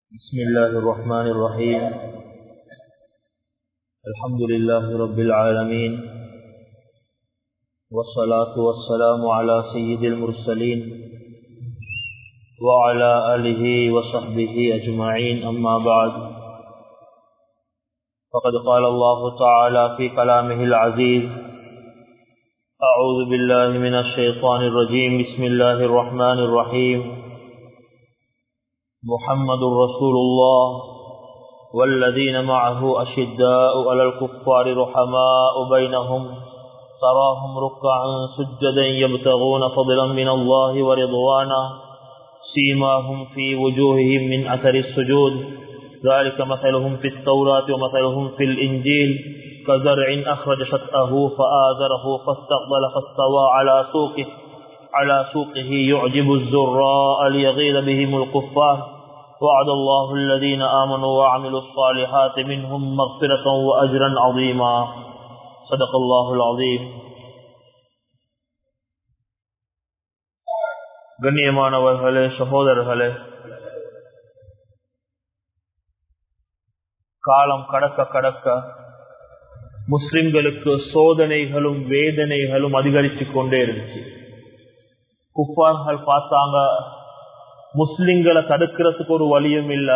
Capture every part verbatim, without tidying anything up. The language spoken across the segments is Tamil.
بسم الله الرحمن الرحيم. الحمد لله رب العالمين، والصلاة والسلام على سيد المرسلين وعلى آله وصحبه أجمعين، أما بعد، فقد قال الله تعالى في كلامه العزيز: أعوذ بالله من الشيطان الرجيم، بسم الله الرحمن الرحيم. محمد رسول الله والذين معه أشداء على الكفار رحماء بينهم تراهم ركعا سجدا يبتغون فضلا من الله ورضوانا سيماهم في وجوههم من أثر السجود ذلك مثلهم في التوراة ومثلهم في الإنجيل كزرع أخرج شطأه فآزره فاستغلظ فاستوى على سوقه على سوقه يعجب الزراء ليغيظ بهم الكفار وعد الله الذين آمنوا وعملوا الصالحات منهم مغفرة وأجرا عظيما. صدق الله العظيم. கண்ணியமானவர்களே, சகோதரர்களே, காலம் கடக்க கடக்க முஸ்லிம்களுக்கு சோதனைகளும் வேதனைகளும் அதிகரித்துக் கொண்டே இருந்துச்சு. குஃபார்கள் பார்த்தாங்க, முஸ்லிம்களை தடுக்கிறதுக்கு ஒரு வழியும் இல்ல.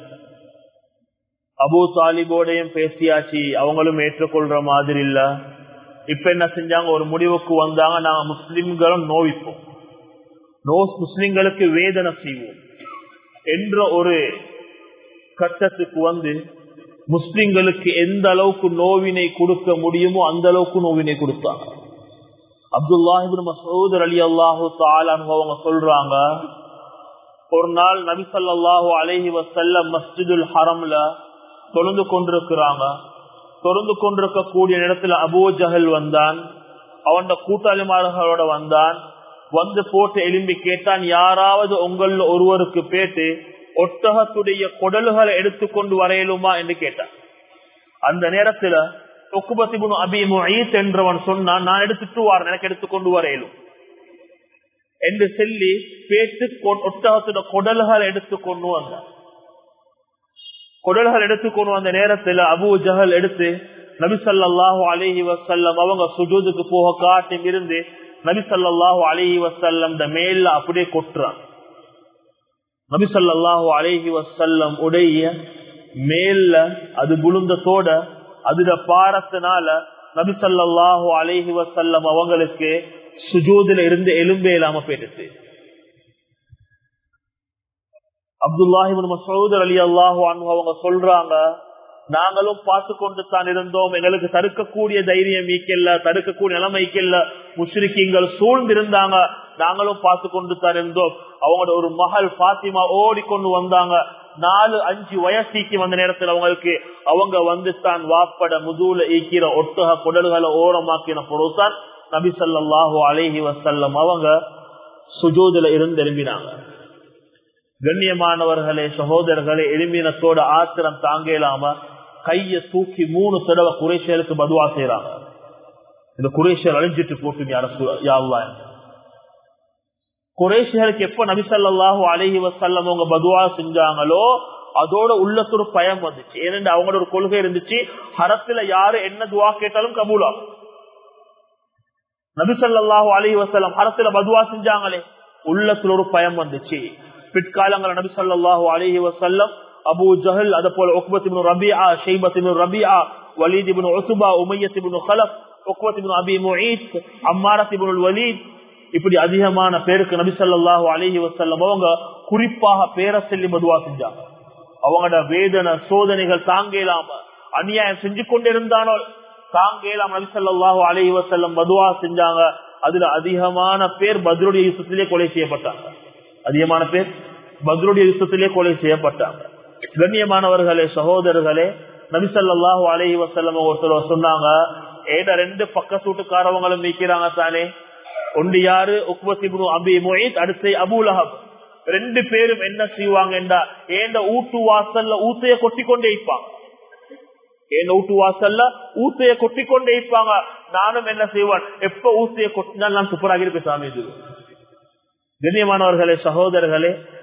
அபூ தாலிபோடையும் பேசியாச்சு, அவங்களும் ஏற்றுக்கொள்ற மாதிரி இல்ல. இப்ப என்ன செஞ்சாங்க, ஒரு முடிவுக்கு வந்தாங்க, நாங்க முஸ்லிம்களும் நோவிப்போம், முஸ்லிம்களுக்கு வேதனை செய்வோம் என்ற ஒரு கட்டத்துக்கு வந்து முஸ்லிம்களுக்கு எந்த அளவுக்கு நோவினை கொடுக்க முடியுமோ அந்த அளவுக்கு நோவினை கொடுத்தாங்க. அப்துல்லாஹ் இப்னு மஸ்ஊத் ரலியல்லாஹு தஆலா அன்ஹு அவங்க சொல்றாங்க, ஒரு நாள் நபி ஸல்லல்லாஹு அலைஹி வஸல்லம் மஸ்ஜிதுல் ஹரம்ல தொழுந்து கொண்டிருக்கிறாங்க. தொழுந்து கொண்டிருக்க கூடிய நேரத்தில் அபூ ஜஹல் வந்தான், அவன் கூட்டாளிமார்களோட வந்தான். வந்து போட்டு எழும்பி கேட்டான், யாராவது உங்கள ஒருவருக்கு பேட்டு ஒட்டகத்துடைய குடல்களை எடுத்துக்கொண்டு வரையலுமா என்று கேட்டான். அந்த நேரத்துல உக்பத் இப்னு அபீ முஈத் என்றவன் சொன்னான், நான் எடுத்துட்டு வாரேன், எனக்கு எடுத்துக்கொண்டு வரையலும் என்று சொல்லி பேட்டு ஒட்டகத்துடைய குடல்கள் எடுத்துக்கொண்டு வந்தான். குடல்கள் எடுத்துக்கொண்டு வந்த நேரத்துல அபூ ஜஹல் எடுத்து நபி ஸல்லல்லாஹு அலைஹி வஸல்லம் அவங்க சுஜூதுக்கு போக காட்டி இருந்து நபி ஸல்லல்லாஹு அலைஹி வஸல்லம் மேல அப்படியே கொட்டுறான். நபி ஸல்லல்லாஹு அலைஹி வஸல்லம் உடைய மேல அது புழுந்தத்தோட அதுட பாரத்தினால நபி ஸல்லல்லாஹு அலைஹி வஸல்லம் அவங்களுக்கு சுஜூதுல இருந்து எலும்பே இல்லாம போயிடுச்சு. அப்துல்லாஹ் இப்னு மஸ்ஊத் ரலியல்லாஹு அன்ஹு அவங்க சொல்றாங்க, நாங்களும் பார்த்து கொண்டு தான் இருந்தோம், எங்களுக்கு தடுக்கக்கூடிய தைரியம் ஈக்கல்ல, தடுக்கக்கூடிய நிலைமைக்கல்ல, முஷ்ரிக்கீங்கள் சூழ்ந்திருந்தாங்க, நாங்களும் பார்த்து கொண்டு தான் இருந்தோம். அவங்களோட ஒரு மகள் பாத்திமா ஓடிக்கொண்டு வந்தாங்க. நாலு அஞ்சு வயசுக்கு வந்த நேரத்தில் அவங்களுக்கு அவங்க வந்து தான் வாப்பட முதுகுல ஈக்கிற ஒட்டக குடல்களை ஓரமாக்கின பொருள்தான் நபி ஸல்லல்லாஹு அலைஹி வஸல்லம் அவங்க சுஜூதுல இருந்து எழும்பினாங்க. கண்ணியமானவர்களே, சகோதரர்களே, எழும்பினத்தோட ஆத்திரம் தாங்க இல்லாம கைய தூக்கி மூணு தடவை குறைஷியலுக்கு பதுவா செய்யறாங்க. இந்த குறைஷியல் அழிஞ்சிட்டு போட்டு யா அல்லாஹ். குறைஷியலுக்கு எப்ப நபி ஸல்லல்லாஹு அலைஹி வஸல்லம் அவங்க பதுவா செஞ்சாங்களோ அதோட உள்ளத்தோட பயம் வந்துச்சு. ஏனென்று அவங்களோட ஒரு கொள்கை இருந்துச்சு, ஹரத்துல யாரு என்ன துவா கேட்டாலும் கபூலாகும். நபி ஸல்லல்லாஹு அலைஹி வஸல்லம் ஹரத்துல பதுவா செஞ்சாங்களே, உள்ளத்துல ஒரு பயம் வந்துச்சு. பிற்காலங்கள் நபி ஸல்லல்லாஹு அலைஹி வஸல்லம் அபூ ஜஹல், அதே போல Uqbah ibn Rabia, Shaybah ibn Rabia, Walid ibn Utbah, Umayyah ibn Khalaf, Uqbah ibn Abi Muayt, Ammarah ibn Walid, இப்படி அதிகமான பேருக்கு நபி ஸல்லல்லாஹு அலைஹி வஸல்லம் அவங்க குறிப்பாக பேர சொல்லி பதுவா செஞ்சாங்க. அவங்களோட வேதனை சோதனைகள் தாங்க இல்லாம அநியாயம் செஞ்சு கொண்டிருந்தானோ தாங்க இல்லாம நபி ஸல்லல்லாஹு அலைஹி வஸல்லம் பதுவா செஞ்சாங்க. அதுல அதிகமான பேர் பத்ருடைய யுத்தத்திலே கொலை செய்யப்பட்டாங்க. அதிகமான பேர் பத்ருடைய யுத்தத்திலே கொலை செய்யப்பட்டாங்க. கண்ணியமானவர்களே, சகோதரர்களே, நபி ஸல்லல்லாஹு அலைஹி வஸல்லம் ஒருத்தர் சொன்னாங்க, ஏட ரெண்டு பக்கத்து வீட்டுக்காரவங்களும் நிக்கிறாங்க தானே, ஒன்று யாரு, உக்பத் இப்னு அபீ முஈத், அடுத்து அபூ லஹப். ரெண்டு பேரும் என்ன செய்வாங்க என்றா, ஏண்ட ஊட்டு வாசல்ல ஊத்தைய கொட்டி கொண்டே இருப்பாங்க. ஏண்ட ஊட்டு வாசல்ல ஊத்தைய கொட்டி கொண்டே இருப்பாங்க. நானும் என்ன செய்வான், எப்ப ஊத்தைய கொட்டினால் நான் துப்புராக இருப்பேன் சாமி. கண்ணியமானவர்களே, சகோதரர்களே,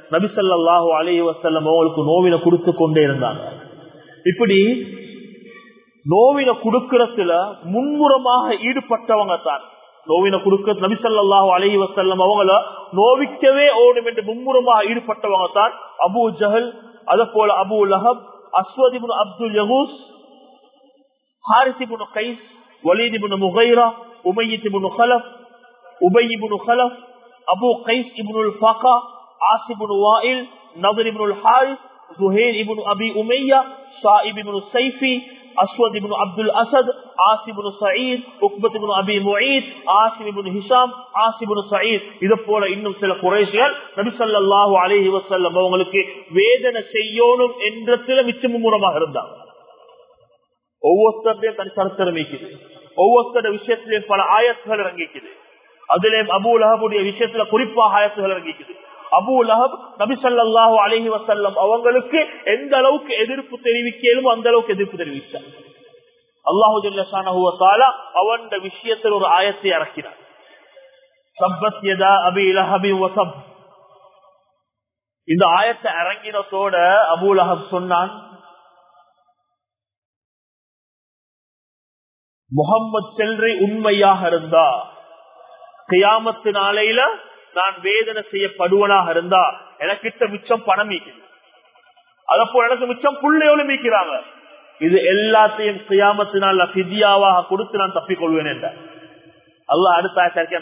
நபி ஸல்லல்லாஹு அலைஹி வஸல்லம் அவங்களுக்கு நோவினை கொடுத்து கொண்டே இருந்தாங்க. இப்படி நோவினை கொடுக்கறதுல முன்முறமாக ஈடுபட்டவங்க தான் நோவினை கொடுக்க நபி ஸல்லல்லாஹு அலைஹி வஸல்லம் அவங்கள நோவிக்கவே ஓடும் என்று மும்முரமாக ஈடுபட்டவங்க தான் அபூ ஜஹல், அதே போல Abu Lahab, Aswad ibn Abdul யகூஸ், Harith ibn Qais, Walid ibn Mughirah, Umayyah ibn Khalaf, Ubayy ibn Khalaf, Abu Qais ibn Fakah, As ibn Wail, Nadr ibn Harith, Zuhair ibn Abi Umayyah, Saib ibn Saifi, Aswad ibn Abdul Asad, As ibn Said, Uqbah ibn Abi Muayt, Asim ibn Hisham, As ibn Said, இது போல இன்னும் சில குறைஷிகள் நபி ஸல்லல்லாஹு அலைஹி வஸல்லம் அவங்களுக்கு வேதனை செய்யணும் என்றதுல மிச்சம் மூலமாக இருந்தாங்க. ஒவ்வொருத்தருடையும் தனி சரித்திரம் இருக்குது, ஒவ்வொருத்தருடைய விஷயத்திலேயும் பல ஆயத்துகள் இறங்கிக்குது. அதிலேயும் அபூ லஹபுடைய விஷயத்துல குறிப்பாக ஆயத்துகள் இறங்கிக்குது. அபூ லஹப் நபி ஸல்லல்லாஹு அலைஹி வஸல்லம் அவங்களுக்கு எந்த அளவுக்கு எதிர்ப்பு தெரிவிக்கலுமோ அந்த அளவுக்கு எதிர்ப்பு தெரிவித்தார். அல்லாஹு ஜல்ல ஷானஹு வ தஆலா அவனுடைய விஷயத்தில் ஒரு ஆயத்தை இறக்கினார். சப்பத் யதா அபி லஹபி வ சப். இந்த ஆயத்தை இறங்கினதோட அபூ லஹப் சொன்னான், முஹம்மது செல்றி உண்மையாக இருந்தா கியாமத்து நாளையில நான் வேதனை செய்யப்படுவனாக இருந்தா எனக்கிட்ட மிச்சம் பணம் மீக்குது, அதப்போ எனக்கு மிச்சம் புள்ளையோடு மீக்கிறாங்க, இது எல்லாத்தையும் கியாமத்தினால் ஃபிதியாவாக கொடுத்து நான் தப்பிக்கொள்வேன் என்ற அல்லாஹ் அடுத்த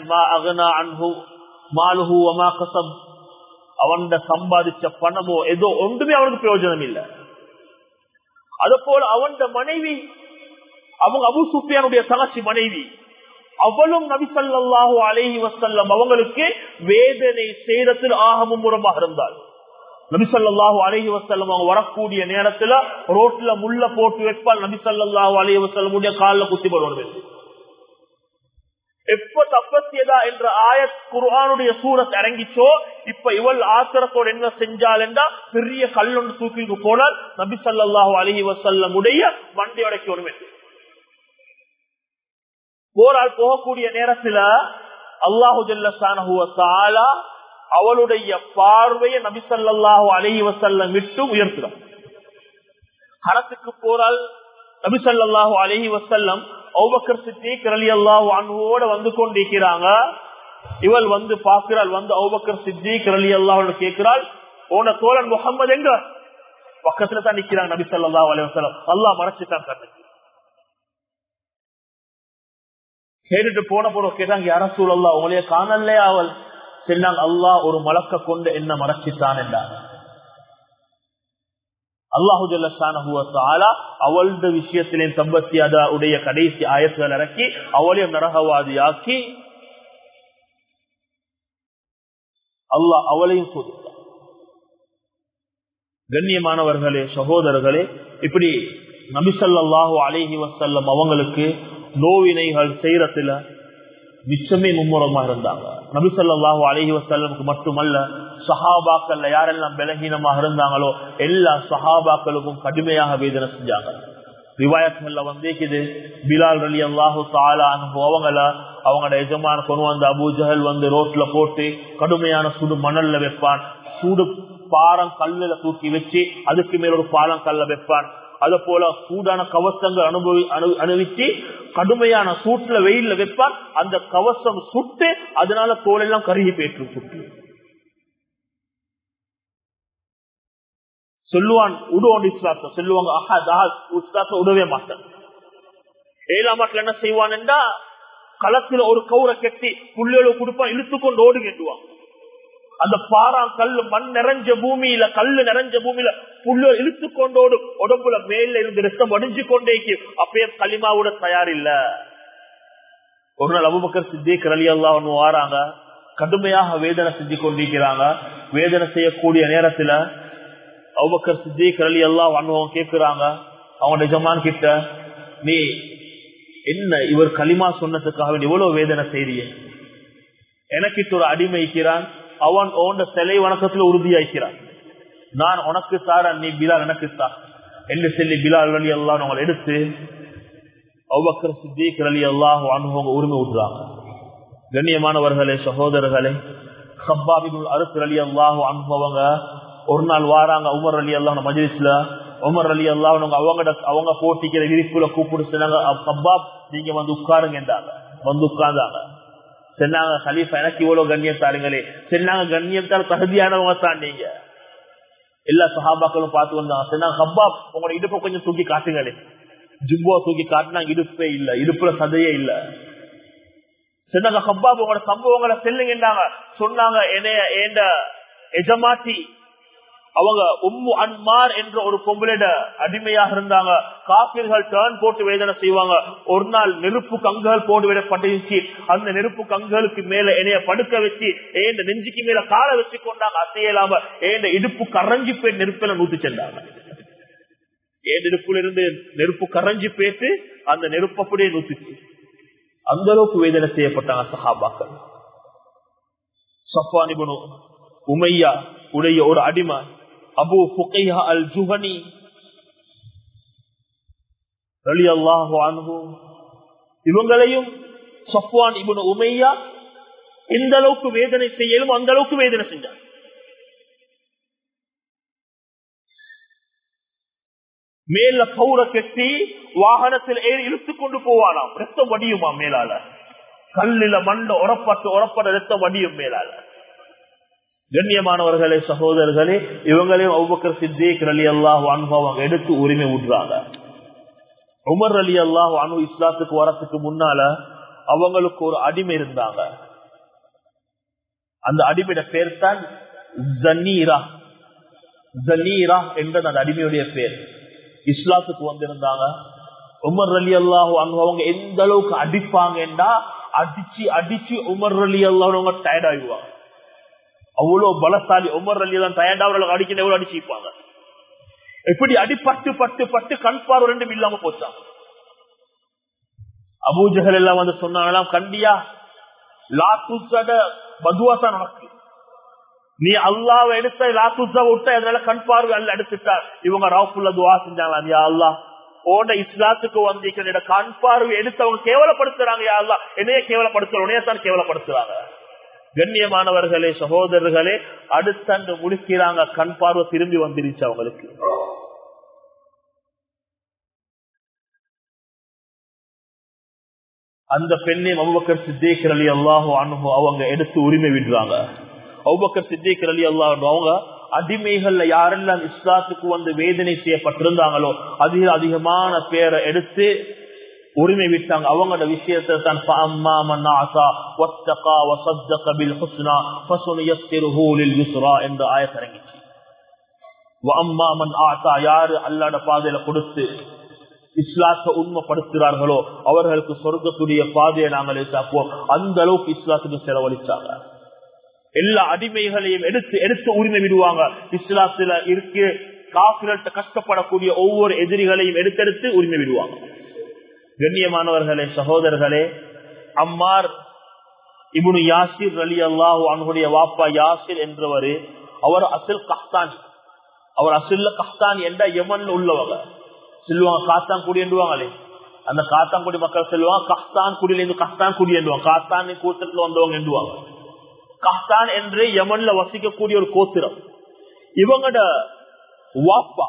அவன் சம்பாதிச்ச பணமோ ஏதோ ஒன்றுமே அவனுக்கு பிரயோஜனம் இல்லை. அதப்போல அவன் மனைவி, அவங்க அபூ சுஃபியானுடைய தங்கச்சி மனைவி, அவளும் நபி ஸல்லல்லாஹு அலைஹி வஸல்லம் அவங்களுக்கு வேதனை செய்யறதில் ஆக மும்முரமாக இருந்தாள். நபி ஸல்லல்லாஹு அலைஹி வஸல்லம் அவங்க வரக்கூடிய நேரத்துல ரோட்ல முள்ள போட்டு வைப்பால், நபி ஸல்லல்லாஹு அலைஹி வஸல்லம் உடைய காலில் குத்தி போடுவது. எப்ப தப்பத்தியதா என்ற ஆயத் குர்ஆனுடைய சூரத் இறங்கிச்சோ, இப்ப இவள் ஆத்திரத்தோடு என்ன செஞ்சால் என்றா பெரிய கல்லொன்று தூக்கிட்டு போனால் நபி ஸல்லல்லாஹு அலைஹி வஸல்லம் உடைய மண்டை உடைக்கணும் என்று போரால் போகக்கூடிய நேரத்துல அல்லாஹு ஜல்ல ஷானஹு வ தஆலா அவளுடைய பார்வையை நபி ஸல்லல்லாஹு அலைஹி வஸல்லம் விட்டு உயர்த்துறார். ஹரத்துக்கு போரால் நபி ஸல்லல்லாஹு அலைஹி வஸல்லம் அபூபக்கர் சித்திக் ரலியல்லாஹு அன்ஹுவோட வந்து கொண்டிருக்கிறாங்க. இவள் வந்து பார்க்கிறாள், வந்து அபூபக்கர் சித்திக் ரலியல்லாஹு அன்ஹு கேட்கிறாள், உன தோழன் முஹம்மது எங்க? பக்கத்துல தான் நிக்கிறாங்க நபி ஸல்லல்லாஹு அலைஹி வஸல்லம். அல்லாஹ் மறைச்சிட்டான் கண்ணு. கேட்டுட்டு போன போறோம் கேட்டாங்க, யா ரசூலல்லாஹ் உங்களைய காணலையா? அவள் சொன்னாங்க, அல்லாஹ் ஒரு மலக்க கொண்டு என்ன மறைச்சிட்டான் என்றார். அல்லாஹு ஜல்ல ஷானஹு வ தஆலா அவளுடைய விஷயத்திலே தப்பத்தி அதா உடைய கடைசி ஆயத்துகள் இறக்கி அவளையும் நரகவாதியாக்கி அல்லாஹ் அவளையும் சோதித்தார். கண்ணியமானவர்களே, சகோதரர்களே, இப்படி நபி ஸல்லல்லாஹு அலைஹி வஸல்லம் அவங்களுக்கு நோவினைகள் செய்யறதுல மிச்சமே மும்முரமா இருந்தாங்க. நபி ஸல்லல்லாஹு அலைஹி வஸல்லமுக்கு மட்டுமல்ல, சஹாபாக்கள்ல யாரெல்லாம் பலகீனமாக இருந்தாங்களோ எல்லா சஹாபாக்களுக்கும் கடுமையாக வேதனை செஞ்சாங்க. ரிவாயத்கள்ல வந்தேக்குது, பிலால் ரலியல்லாஹு தஆலா அன்ஹு அவங்கள அவங்களோட எஜமான கொண்டு வந்த அபூ ஜஹல் வந்து ரோட்ல போட்டு கடுமையான சுடு மணல்ல வைப்பான், சூடு பாரம் கல்லுல தூக்கி வச்சு அதுக்கு மேல ஒரு பாலம் கல்ல வைப்பான். அது போல சூடான கவசங்கள் அனுபவி அணிவிச்சு கடுமையான சூட்டுல வெயில்ல வைப்பார். அந்த கவசம் சுட்டு அதனால தோலெல்லாம் கருகி போயிட்டு சுட்டு சொல்லுவான், உடுவோண்டு இஸ்லாத்த சொல்லுவாங்க, அஹத் அஹத் இஸ்லாத்த உடவே மாட்டான். ஏழாம் மாட்டில் என்ன செய்வான் என்றா களத்துல ஒரு கவுரை கட்டி புள்ளியோட கொடுப்பான், இழுத்துக்கொண்டு ஓடு கேட்டுவான். அந்த பாரா கல்லு மண் நிறைஞ்ச பூமியில கல்லு நிறைஞ்ச பூமியில புள்ள இழுத்து கொண்டோடு உடம்புல மேல இருந்து ரத்தம் வடிஞ்சு கொண்டே அப்பயே களிமாவோட தயார் இல்ல. ஒரு நாள் அபூபக்கர் சித்திக் ரலியல்லாஹு அன்ஹு வாராங்க, கடுமையாக வேதனை செஞ்சு கொண்டிருக்கிறாங்க. வேதனை செய்யக்கூடிய நேரத்துல அபூபக்கர் சித்திக் ரலியல்லாஹு அன்ஹு கேட்கிறாங்க அவங்க எஜமான் கிட்ட, நீ என்ன இவர் களிமா சொன்னதுக்காக இவ்வளவு வேதனை செய்றிய? எனக்கிட்ட ஒரு அடிமைக்கிறான், அவன் ஓண்ட சிலை வணக்கத்துல உறுதியாக்கிறான், நான் உனக்கு தாரன், நீ பிலால் எனக்கு தா என்று சொல்லி பிலால் ரலியல்லாஹு அன்ஹு எடுத்து அபூபக்கர் சித்திக் ரலியல்லாஹு அன்ஹு உரிமை விடுறாங்க. கண்ணியமானவர்களே, சகோதரர்களே, கப்பாப் இப்னு அர்த் ரலியல்லாஹு அன்ஹு அவங்க ஒரு நாள் வாராங்க உமர் ரலியல்லாஹு அன்ஹு மஜ்லிஸ்ல. உமர் ரலியல்லாஹு அன்ஹு அவங்க அவங்க போட்டிக்கிற விரிப்புல கூப்பிட்டு சொன்னாங்க, கப்பாப் நீங்க வந்து உட்காருங்க என்றாங்க. வந்து உட்கார்ந்தாங்க. சொன்னாங்க, கலீஃபா எனக்கு இவ்வளவு கண்ணியம் தாருங்களே. சொன்னாங்க, கண்ணியத்தால் தகுதியானவங்க தான் நீங்க. எல்லா சஹாபாக்களும் பார்த்து வந்தாங்க. சொன்னாங்க, கப்பாப் உங்களோட இடுப்பை கொஞ்சம் தூக்கி காட்டுங்களே. ஜுப்பா தூக்கி காட்டினாங்க, இடுப்பே இல்ல, இடுப்புல சதையே இல்ல. சொன்னாங்க, கப்பாப் உங்களோட சம்பவங்களை செல்லுங்கன்றாங்க. சொன்னாங்க, என்னைய ஏண்ட எஜமாட்டி அவங்க உம்மு அன்மார் என்ற ஒரு பொம்பளைட அடிமையாக இருந்தாங்க. காபிர்கள் டர்ன் போட்டு வேதனை செய்வாங்க. ஒரு நாள் நெருப்பு கங்குகள் போட்டு விடப்பட்டுச்சு. அந்த நெருப்பு கங்குகளுக்கு மேல என்னைய படுக்க வச்சு ஏண்ட நெஞ்சுக்கு மேல காலை வச்சு கொண்டாங்க. அசையலாம ஏண்ட இடுப்பு கரைஞ்சி போய் நெருப்பில நூத்தி சென்றாங்க. ஏன் இடுப்புல இருந்து நெருப்பு கரைஞ்சி போயிட்டு அந்த நெருப்பு அப்படியே நூத்துச்சு. அந்த அளவுக்கு வேதனை செய்யப்பட்டாங்க சஹாபாக்கள். சஃப்வான் இப்னு உமையா உடைய ஒரு அடிமை அபு ஃபுகைஹா அல் ஜுஹனி ரலியல்லாஹு அன்ஹு, இவங்களையும் சஃப்வான் இப்னு உமையா எந்த அளவுக்கு வேதனை செய்யலும் அந்த அளவுக்கு வேதனை செஞ்சாங்க. மேல கௌர கட்டி வாகனத்தில் ஏறி இழுத்துக் கொண்டு போவானாம். ரத்தம் வடியுமா மேலால, கல்லில மண்ட உரப்பட்டு உரப்பட ரத்தம் வடியும் மேலால. கண்ணியமானவர்களே, சகோதரர்களே, இவங்களையும் அபூபக்கர் சித்திக் ரலியல்லாஹு அன்ஹு அவங்க எடுத்து உரிமை விடுறாங்க. உமர் ரலியல்லாஹு அன்ஹு இஸ்லாத்துக்கு வரத்துக்கு முன்னால அவங்களுக்கு ஒரு அடிமை இருந்தாங்க. அந்த அடிமையோட பேர் தான் ஜனீரா. ஜனீரா என்ற அந்த அடிமையுடைய பேர். இஸ்லாத்துக்கு வந்திருந்தாங்க. உமர் ரலியல்லாஹு அன்ஹு அவங்க எந்த அளவுக்கு அடிப்பாங்கன்னா அடிச்சு அடிச்சு உமர் ரலியல்லாஹு அவங்க டயர்ட் ஆயிடுவாங்க. அவ்வளவு பலசாலி உமர் ரலியல்லாஹு டயர்ட் அவர்களுக்கு அடிக்க எவ்வளவு அடிச்சுப்பாங்க. எப்படி அடிப்பட்டு பட்டு பட்டு கண் பார்வை ரெண்டும் இல்லாம போச்சாங்க. அபூ ஜஹல் எல்லாம் வந்து சொன்னாங்களாம், கண்டியா லாத்துசட பதுவா தான் நடக்கு. நீ அல்லாஹ்வை எடுத்த லாத்துசா விட்ட அதனால கண் பார்வை அல்ல எடுத்துட்டார். இவங்க ரவுஃபுல்ல துஆ செஞ்சாங்க, யா அல்லாஹ் ஓட இஸ்லாத்துக்கு வந்திருக்கிற கண் பார்வை எடுத்தவங்க கேவலப்படுத்துறாங்க. யா அல்லாஹ் என்னைய கேவலப்படுத்துற உனையத்தான் கேவலப்படுத்துறாங்க. கண்ணியமானவர்களே, சகோதரர்களே, அடுத்தண்டு முடிக்கிறாங்க, கண் பார்வை திரும்பி வந்துருச்சு அவங்களுக்கு. அந்த பெண்ணை அபூபக்கர் சித்திக் ரலியல்லாஹு அன்ஹு அவங்க எடுத்து உரிமை விடுறாங்க. அபூபக்கர் சித்திக் ரலியல்லாஹு அன்ஹு அவங்க அடிமைகள்ல யாரெல்லாம் இஸ்லாத்துக்கு வந்து வேதனை செய்யப்பட்டிருந்தாங்களோ அதிக அதிகமான பேரை எடுத்து உரிமை விட்டாங்க. அவங்களோட விஷயத்தை தான் என்ற ஆயத் இறங்கிச்சு. யாரு அல்லாஹ்வுடைய பாதையில கொடுத்து இஸ்லாத்தை உண்மைப்படுத்துகிறார்களோ அவர்களுக்கு சொர்க்கத்துடைய பாதையை நாங்களே சாப்போம். அந்த அளவுக்கு இஸ்லாத்துக்கு செலவழிச்சாங்க. எல்லா அடிமைகளையும் எடுத்து எடுத்து உரிமை விடுவாங்க. இஸ்லாத்துல இருக்கு காஃபிரட்ட கஷ்டப்படக்கூடிய ஒவ்வொரு எதிரிகளையும் எடுத்தெடுத்து உரிமை விடுவாங்க. கண்ணியமானவர்களே, சகோதரர்களே, அம்மார் இப்னு யாசிர் ரலியல்லாஹு அன்ஹுடைய வாப்பா யாசிர் என்றவர், அவர் அசில் கஹ்தானி. அவர் அசில்ல கஹ்தானி என்ற யமன்ல உள்ளவங்க. சொல்லுவாங்க காத்தான்குடி என்றுவாங்களே, அந்த காத்தான்குடி மக்கள் சொல்லுவாங்க கஹ்தான் குடியில இருந்து கஹ்தான் குடி என்றுவாங்க. காத்தான் கூட்டத்துல வந்தவங்க என்றுவாங்க. கஹ்தான் என்று யமன்ல வசிக்கக்கூடிய ஒரு கோத்திரம். இவங்கட வாப்பா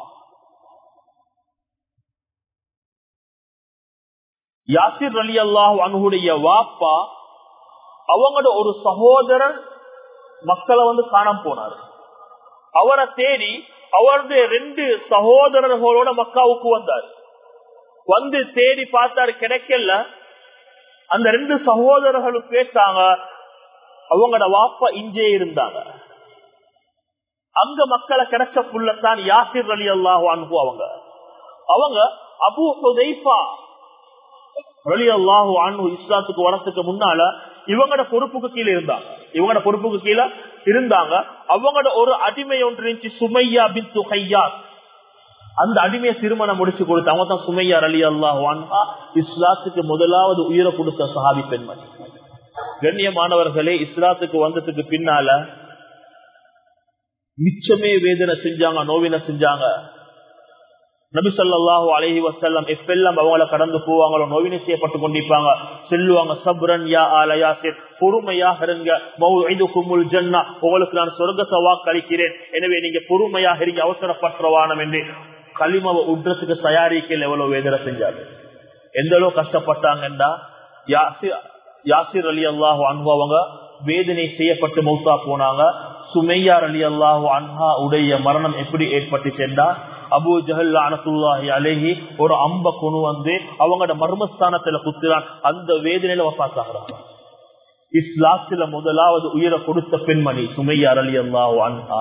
யாசிர் ரலியல்லாஹு அன்ஹுடைய வாப்பா அவங்களோட ஒரு சகோதரர் மக்களை வந்து காணாம போனாரு. அவரை தேடி அவரது ரெண்டு சகோதரர்களோட மக்காவுக்கு வந்தார். வந்து தேடி பார்த்தாரு, கிடைக்கல. அந்த ரெண்டு சகோதரர்களும் கேட்டாங்க, அவங்களோட வாப்பா இங்கே இருந்தாங்க. அங்க மக்களை கிடைச்ச புள்ளத்தான் யாசிர் ரலியல்லாஹு அன்ஹு. அவங்க அவங்க அபூ ஹுதைஃபா ரலியல்லாஹு அன்ஹு இஸ்லாத்துக்கு வரத்துக்கு முன்னால இவங்களோட பொறுப்புக்கு கீழே இருந்தாங்க. இவங்களோட பொறுப்புக்கு கீழே இருந்தாங்க. அவங்களோட ஒரு அடிமை ஒன்று இருந்துச்சு, சுமையா பின்து ஹையாத். அந்த அடிமையை திருமணம் முடிச்சு கொடுத்து அவங்க தான் சுமையா ரலியல்லாஹு அன்ஹா இஸ்லாத்துக்கு முதலாவது உயிரை கொடுத்த சஹாபி பெண்மணி. கண்ணியமானவர்களே, இஸ்லாத்துக்கு வந்ததுக்கு பின்னால மிச்சமே வேதனை செஞ்சாங்க, நோவினை செஞ்சாங்க. நபி ஸல்லல்லாஹு அலைஹி வஸல்லம் எப்பெல்லாம் அவங்கள கடந்து போவாங்களோ நோவினை செய்யப்பட்டு கொண்டிருப்பாங்க, சொல்லுவாங்க சப்ரன் யா ஆல யாசிர், பொறுமையாக இருங்க, மௌஇதுகுமுல் ஜன்னah, உங்களுக்கு நான் சொர்க்கத்தை வாக்களிக்கிறேன், எனவே நீங்க பொறுமையாக இருங்க, அவசரப்பற்றவானம் என்று கலிமாவை உட்றதுக்கு தயாரிக்கல. எவ்வளவு வேதனை செஞ்சாங்க, எந்த அளவு கஷ்டப்பட்டாங்கண்டா யாசிர் யாசிர் ரலியல்லாஹு அன்ஹு அவங்க வேதனை செய்யப்பட்டு மௌத்தா போனாங்க. சுமையா ரலியல்லாஹு அன்ஹா உடைய மரணம் எப்படி ஏற்பட்டுச்சேண்டா, அபூ ஜஹல் லஅனத்துல்லாஹி அலைஹி ஒரு அம்ப கொண்டு வந்து அவங்களோட மர்மஸ்தானத்துல குத்துறான். அந்த வேதனையில வஃபாத்தாகிறாங்க. இஸ்லாத்துல முதலாவது உயிரை கொடுத்த பெண்மணி சுமையா ரலியல்லாஹு அன்ஹா.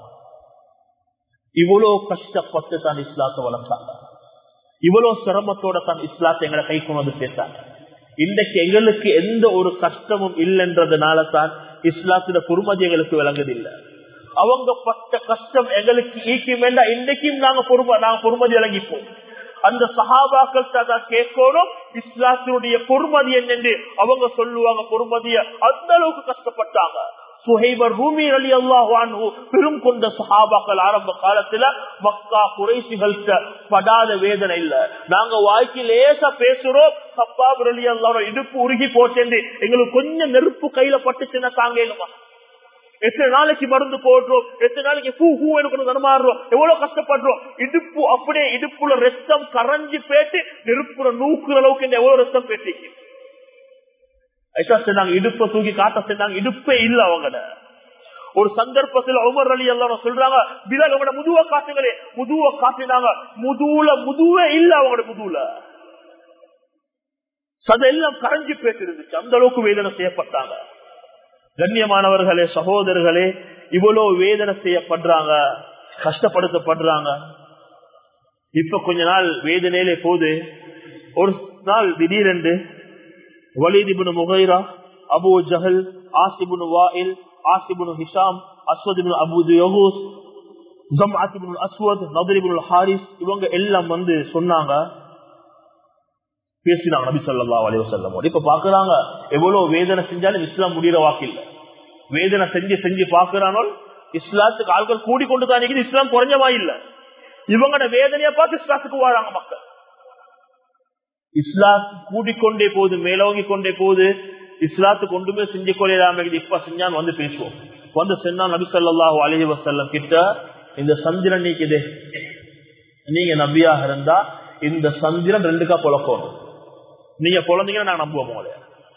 இவ்வளவு கஷ்டப்பட்டு தான் இஸ்லாத்தை வளர்த்தாங்க, இவ்வளவு சிரமத்தோட தான் இஸ்லாத்தை எங்களை கை கொண்டு வந்து சேர்த்தாங்க. இன்றைக்கு எங்களுக்கு எந்த ஒரு கஷ்டமும் இல்லைன்றதுனால தான் இஸ்லாத்துல பொறுமதி எங்களுக்கு விளங்குதில்லை. அவங்க பட்ட கஷ்டம் எங்களுக்கு ஈக்கும் வேண்டாம், இன்றைக்கும் நாங்க பொறுமை நாங்க பொறுமதி விளங்கிப்போம். அந்த சஹாபாக்கள் தான் கேட்கணும் இஸ்லாத்தினுடைய பொறுமதி என்னென்று அவங்க சொல்லுவாங்க. பொறுமதிய அந்த அளவுக்கு கஷ்டப்பட்டாங்க. சுஹைபர் ரூமி ரலியல்லாஹு அன்ஹு பெரும் கொண்ட சஹாபாக்கள் ஆரம்ப காலத்துல மக்கா குறைஷிகள்கிட்ட படாத வேதனை இல்ல. நாங்க வாய்க்கு லேசா பேசுறோம், கப்பாப் ரலியல்லாஹு இடுப்பு உருகி போச்சேன்னு எங்களுக்கு கொஞ்சம் நெருப்பு கையில பட்டுச்சுன்னா தாங்கலுமா? எத்தனை நாளைக்கு மருந்து போடுறோம், எத்தனை நாளைக்கு பூ பூ எனக்கு தருமாறுறோம், எவ்வளவு கஷ்டப்படுறோம். இடுப்பு அப்படியே இடுப்புல ரத்தம் கரைஞ்சி பேட்டு நெருப்புல நூக்குற அளவுக்கு எவ்வளவு ரத்தம் பேட்டிக்கு இடுப்பை தூக்கி காட்ட செஞ்சாங்க. இடுப்பே இல்ல அவங்கட. ஒரு சந்தர்ப்பத்தில் உமர் ரலியல்லாஹு சொல்றாங்க, பிலால் அவங்களோட முதுவ காட்டுங்களே, முதுவ காட்டினாங்க, முதுவுல முதுவே இல்ல அவங்களோட முதுவுல சதெல்லாம் கரைஞ்சி பேட்டு இருந்துச்சு. அந்த அளவுக்கு வேதனை செய்யப்பட்டாங்க. கண்ணியமானவர்களே, சகோதரர்களே, இவ்வளவு வேதனை செய்யப்படுறாங்க, கஷ்டப்படுத்தப்படுறாங்க. இப்ப கொஞ்ச நாள் வேதனையிலே போது ஒரு நாள் திடீரென்று Walid ibn Mughirah, Abu Jahl, As ibn Wail, As ibn Hisham, Aswad ibn Abu Yaghuth, Zamah ibn Aswad, Nadr ibn Harith இவங்க எல்லாம் வந்து சொன்னாங்க, பேசினாங்க நபி ஸல்லல்லாஹு அலைஹி வஸல்லம். இப்ப பாக்குறாங்க எவ்வளவு வேதனை செஞ்சாலும் இஸ்லாம் முடிகிற வாக்கில்ல. வேதனை செஞ்சு செஞ்சு பாக்குறானோ இஸ்லாத்துக்கு ஆட்கள் கூடிக்கொண்டு தான் இருக்குது, இஸ்லாம் குறைஞ்சமா இல்ல. இவங்களோட வேதனையை பார்த்து இஸ்லாத்துக்கு வாழாங்க மக்கள். இஸ்லாம் கூடிக்கொண்டே போகுது, மேலோங்கி கொண்டே போகுது. இஸ்லாத்துக்கு ஒன்றுமே செஞ்சு கொள்ளாம இப்ப செஞ்சான்னு வந்து பேசுவோம். வந்து சொன்னா நபி ஸல்லல்லாஹு அலைஹி வஸல்லம் கிட்ட, இந்த சந்திரன் நீக்குது, நீங்க நபியாக இருந்தா இந்த சந்திரன் ரெண்டுக்கா பொழக்கணும், நீங்க பொழந்தீங்கன்னா நான் நம்புவோம் உங்களை.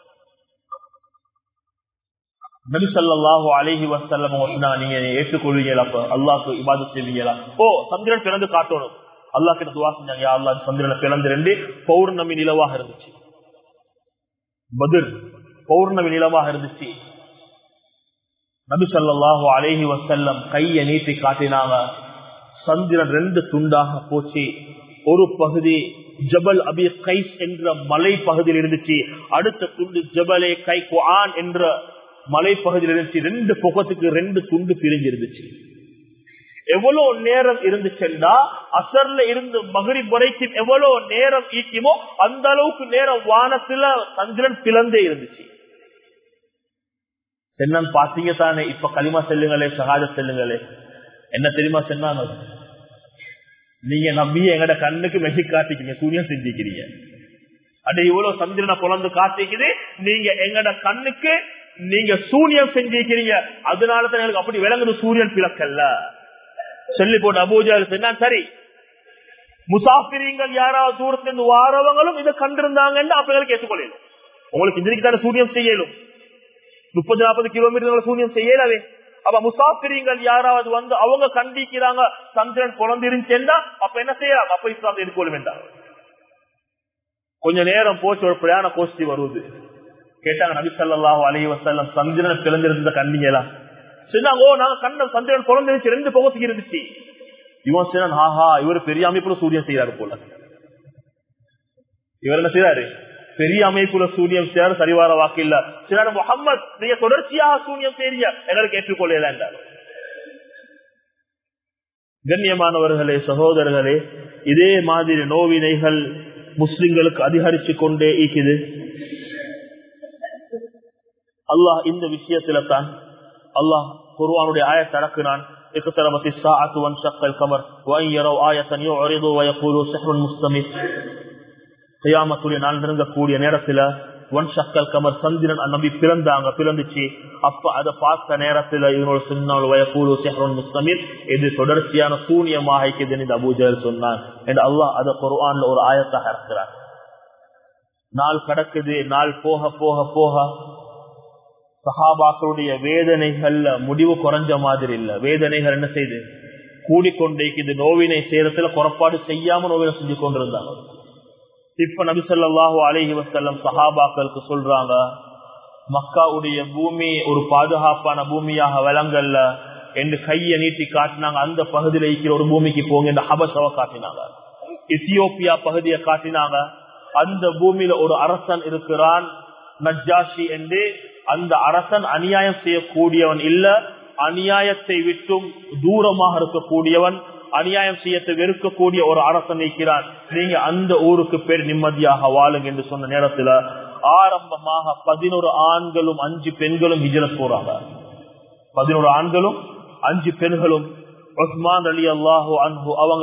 நபி ஸல்லல்லாஹு அலைஹி வஸல்லம் சொன்னா, நீங்க ஏற்றுக்கொள்வீங்களா, அல்லாஹ்க்கு இபாதத் செய்வீங்களா? ஓ, சந்திரன் பிறந்து காட்டணும். அல்லாஹ் கிட்ட துஆ செஞ்சாங்க, யா அல்லாஹ் சந்திரனை பிளந்து ரெண்டு பௌர்ணமி நிலவாக இருந்துச்சு. பத்ர் பௌர்ணமி நிலவாக இருந்துச்சு. நபி ஸல்லல்லாஹு அலைஹி வஸல்லம் கையை நீட்டி காட்டினாங்க. சந்திரன் ரெண்டு துண்டாக போச்சு. ஒரு பகுதி ஜபல் அபி கைஸ் என்ற மலை பகுதியில் இருந்துச்சு, அடுத்த துண்டு ஜபலே கை குஆன் என்ற மலை பகுதியில் இருந்துச்சு. ரெண்டு பக்கத்துக்கு ரெண்டு துண்டு பிரிஞ்சு இருந்துச்சு. எவ்வளவு நேரம் இருந்துச்சுன்னா அசர்ல இருந்து மகரிப் வரைக்கும் எவ்வளவு நேரம் ஈக்குமோ அந்த அளவுக்கு நேரம் வானத்துல சந்திரன் பிளந்தே இருந்துச்சு. சென்னன் பாத்தீங்க தானே, இப்ப களிமா செல்லுங்களே, ஷஹாதத் செல்லுங்களே, என்ன தெரியுமா சொன்னாங்க, நீங்க நம்பிய எங்கட கண்ணுக்கு மெஷி காட்டிக்கிறீங்க, சூரியன் செஞ்சுக்கிறீங்க. அது இவ்வளவு சந்திரனை பொழந்து காட்டிக்குது, நீங்க எங்கட கண்ணுக்கு நீங்க சூரியன் செஞ்சிருக்கிறீங்க, அதனாலதான் எனக்கு அப்படி விளங்குது, சூரியன் பிளக்கல்ல சொல்லி போட்டு அபூஜஹல் சொன்னா, சரி முசாஃபிரீங்கள் யாராவது தூரத்திலிருந்து வாரவங்களும் இதை கண்டிருந்தாங்கன்னு அப்ப எங்களுக்கு ஏற்றுக்கொள்ள, உங்களுக்கு இன்றைக்கு தானே சூரியன் செய்யலும், முப்பது நாற்பது கிலோமீட்டர் சூரியன் செய்யலவே. அப்ப முசாஃபிரீங்கள் யாராவது வந்து அவங்க கண்டிக்கிறாங்க சந்திரன் குழந்திருந்துச்சா அப்ப என்ன செய்யலாம், அப்ப இஸ்லாம் ஏற்றுக்கொள்ள வேண்டாம். கொஞ்ச நேரம் போச்சு, ஒரு பிரயாண கோஷ்டி வருவது. கேட்டாங்க நபி ஸல்லல்லாஹு அலைஹி வஸல்லம், சந்திரன் பிளந்திருந்த கண்டிங்களா? சொன்னாங்க, ஓ நாங்க கண்டம் சந்திரன் குழந்திருச்சு, ரெண்டு பக்கத்துக்கு இருந்துச்சு. இவன் சொன்னான், ஆஹா இவர் பெரிய அமைப்புல சூரியன் செய்யறாரு போல. இவர் என்ன செய்யறாரு, பெரிய அமைப்புல சூரியன் செய்யறாரு, சரிவார வாக்கு இல்ல. சில முகம்மது நீங்க தொடர்ச்சியாக சூரியன் செய்ய எங்களுக்கு ஏற்றுக்கொள்ள என்றார். கண்ணியமானவர்களே, சகோதரர்களே, இதே மாதிரி நோவினைகள் முஸ்லிம்களுக்கு அதிகரிச்சு கொண்டே இருக்குது. அல்லாஹ் இந்த விஷயத்தில தான் அல்லாஹ் குர்ஆனுடைய ஆயத்தை இறக்கினான். اقتربت الساعة وانشق القمر وإن يروا آية يعرضوا ويقولوا سحر مستمر. கியாமத்துடைய நாள் நெருங்கக்கூடிய நேரத்துல வன்ஷக்கல் கமர் சந்திரன் நபி பிறந்தாங்க, பிறந்துச்சு. அப்ப அதை பார்த்த நேரத்துல இவனோட சொன்னால் வயக்கூலு சிஹ்ருன் முஸ்தமிர், இது தொடர்ச்சியான சூனியமாக இருக்குதுன்னு இந்த அபூஜஹல் சொன்னான் என்று அல்லாஹ் அதை குர்ஆன்ல ஒரு ஆயத்தாக இருக்கிறார். நாள் கடக்குது, நாள் போக போக போக சஹாபாக்களுடைய வேதனைகள்ல முடிவு குறைஞ்ச மாதிரி இல்ல. வேதனைகள் என்ன செய்து கூடிக்கொண்டே இது நோவினை சேரத்துல குறப்பாடு செய்யாம நோவினை செஞ்சு கொண்டிருந்தாங்க. இப்ப நபி ஸல்லல்லாஹு அலைஹி வஸல்லம் சஹாபாக்களுக்கு சொல்றாங்க, மக்காவுடைய பூமி ஒரு பாதுகாப்பான பூமியாக விளங்கல்ல என்று கையை நீட்டி காட்டினாங்க. அந்த பகுதியில் இருக்கிற ஒரு பூமிக்கு போங்க என்று ஹபஷாவை காட்டினாங்க. எத்தியோப்பியா பகுதியை காட்டினாங்க. அந்த பூமியில ஒரு அரசன் இருக்கிறான் நஜ்ஜாஷி என்று. அந்த அரசன் அநியாயம் செய்யக்கூடியவன் இல்ல, அநியாயத்தை விட்டும் தூரமாக இருக்கக்கூடியவன், அநியாயம் செய்யத்தை வெறுக்கக்கூடிய ஒரு அரசன் இருக்கிறான். நீங்க அந்த ஊருக்கு பேர் நிம்மதியாக வாழுங்க என்று சொன்ன நேரத்துல ஆரம்பமாக பதினோரு ஆண்களும் அஞ்சு பெண்களும் ஹிஜ்ரத் போறாங்க. பதினோரு ஆண்களும் அஞ்சு பெண்களும். உஸ்மான் ரலியல்லாஹு அன்ஹு அவங்க,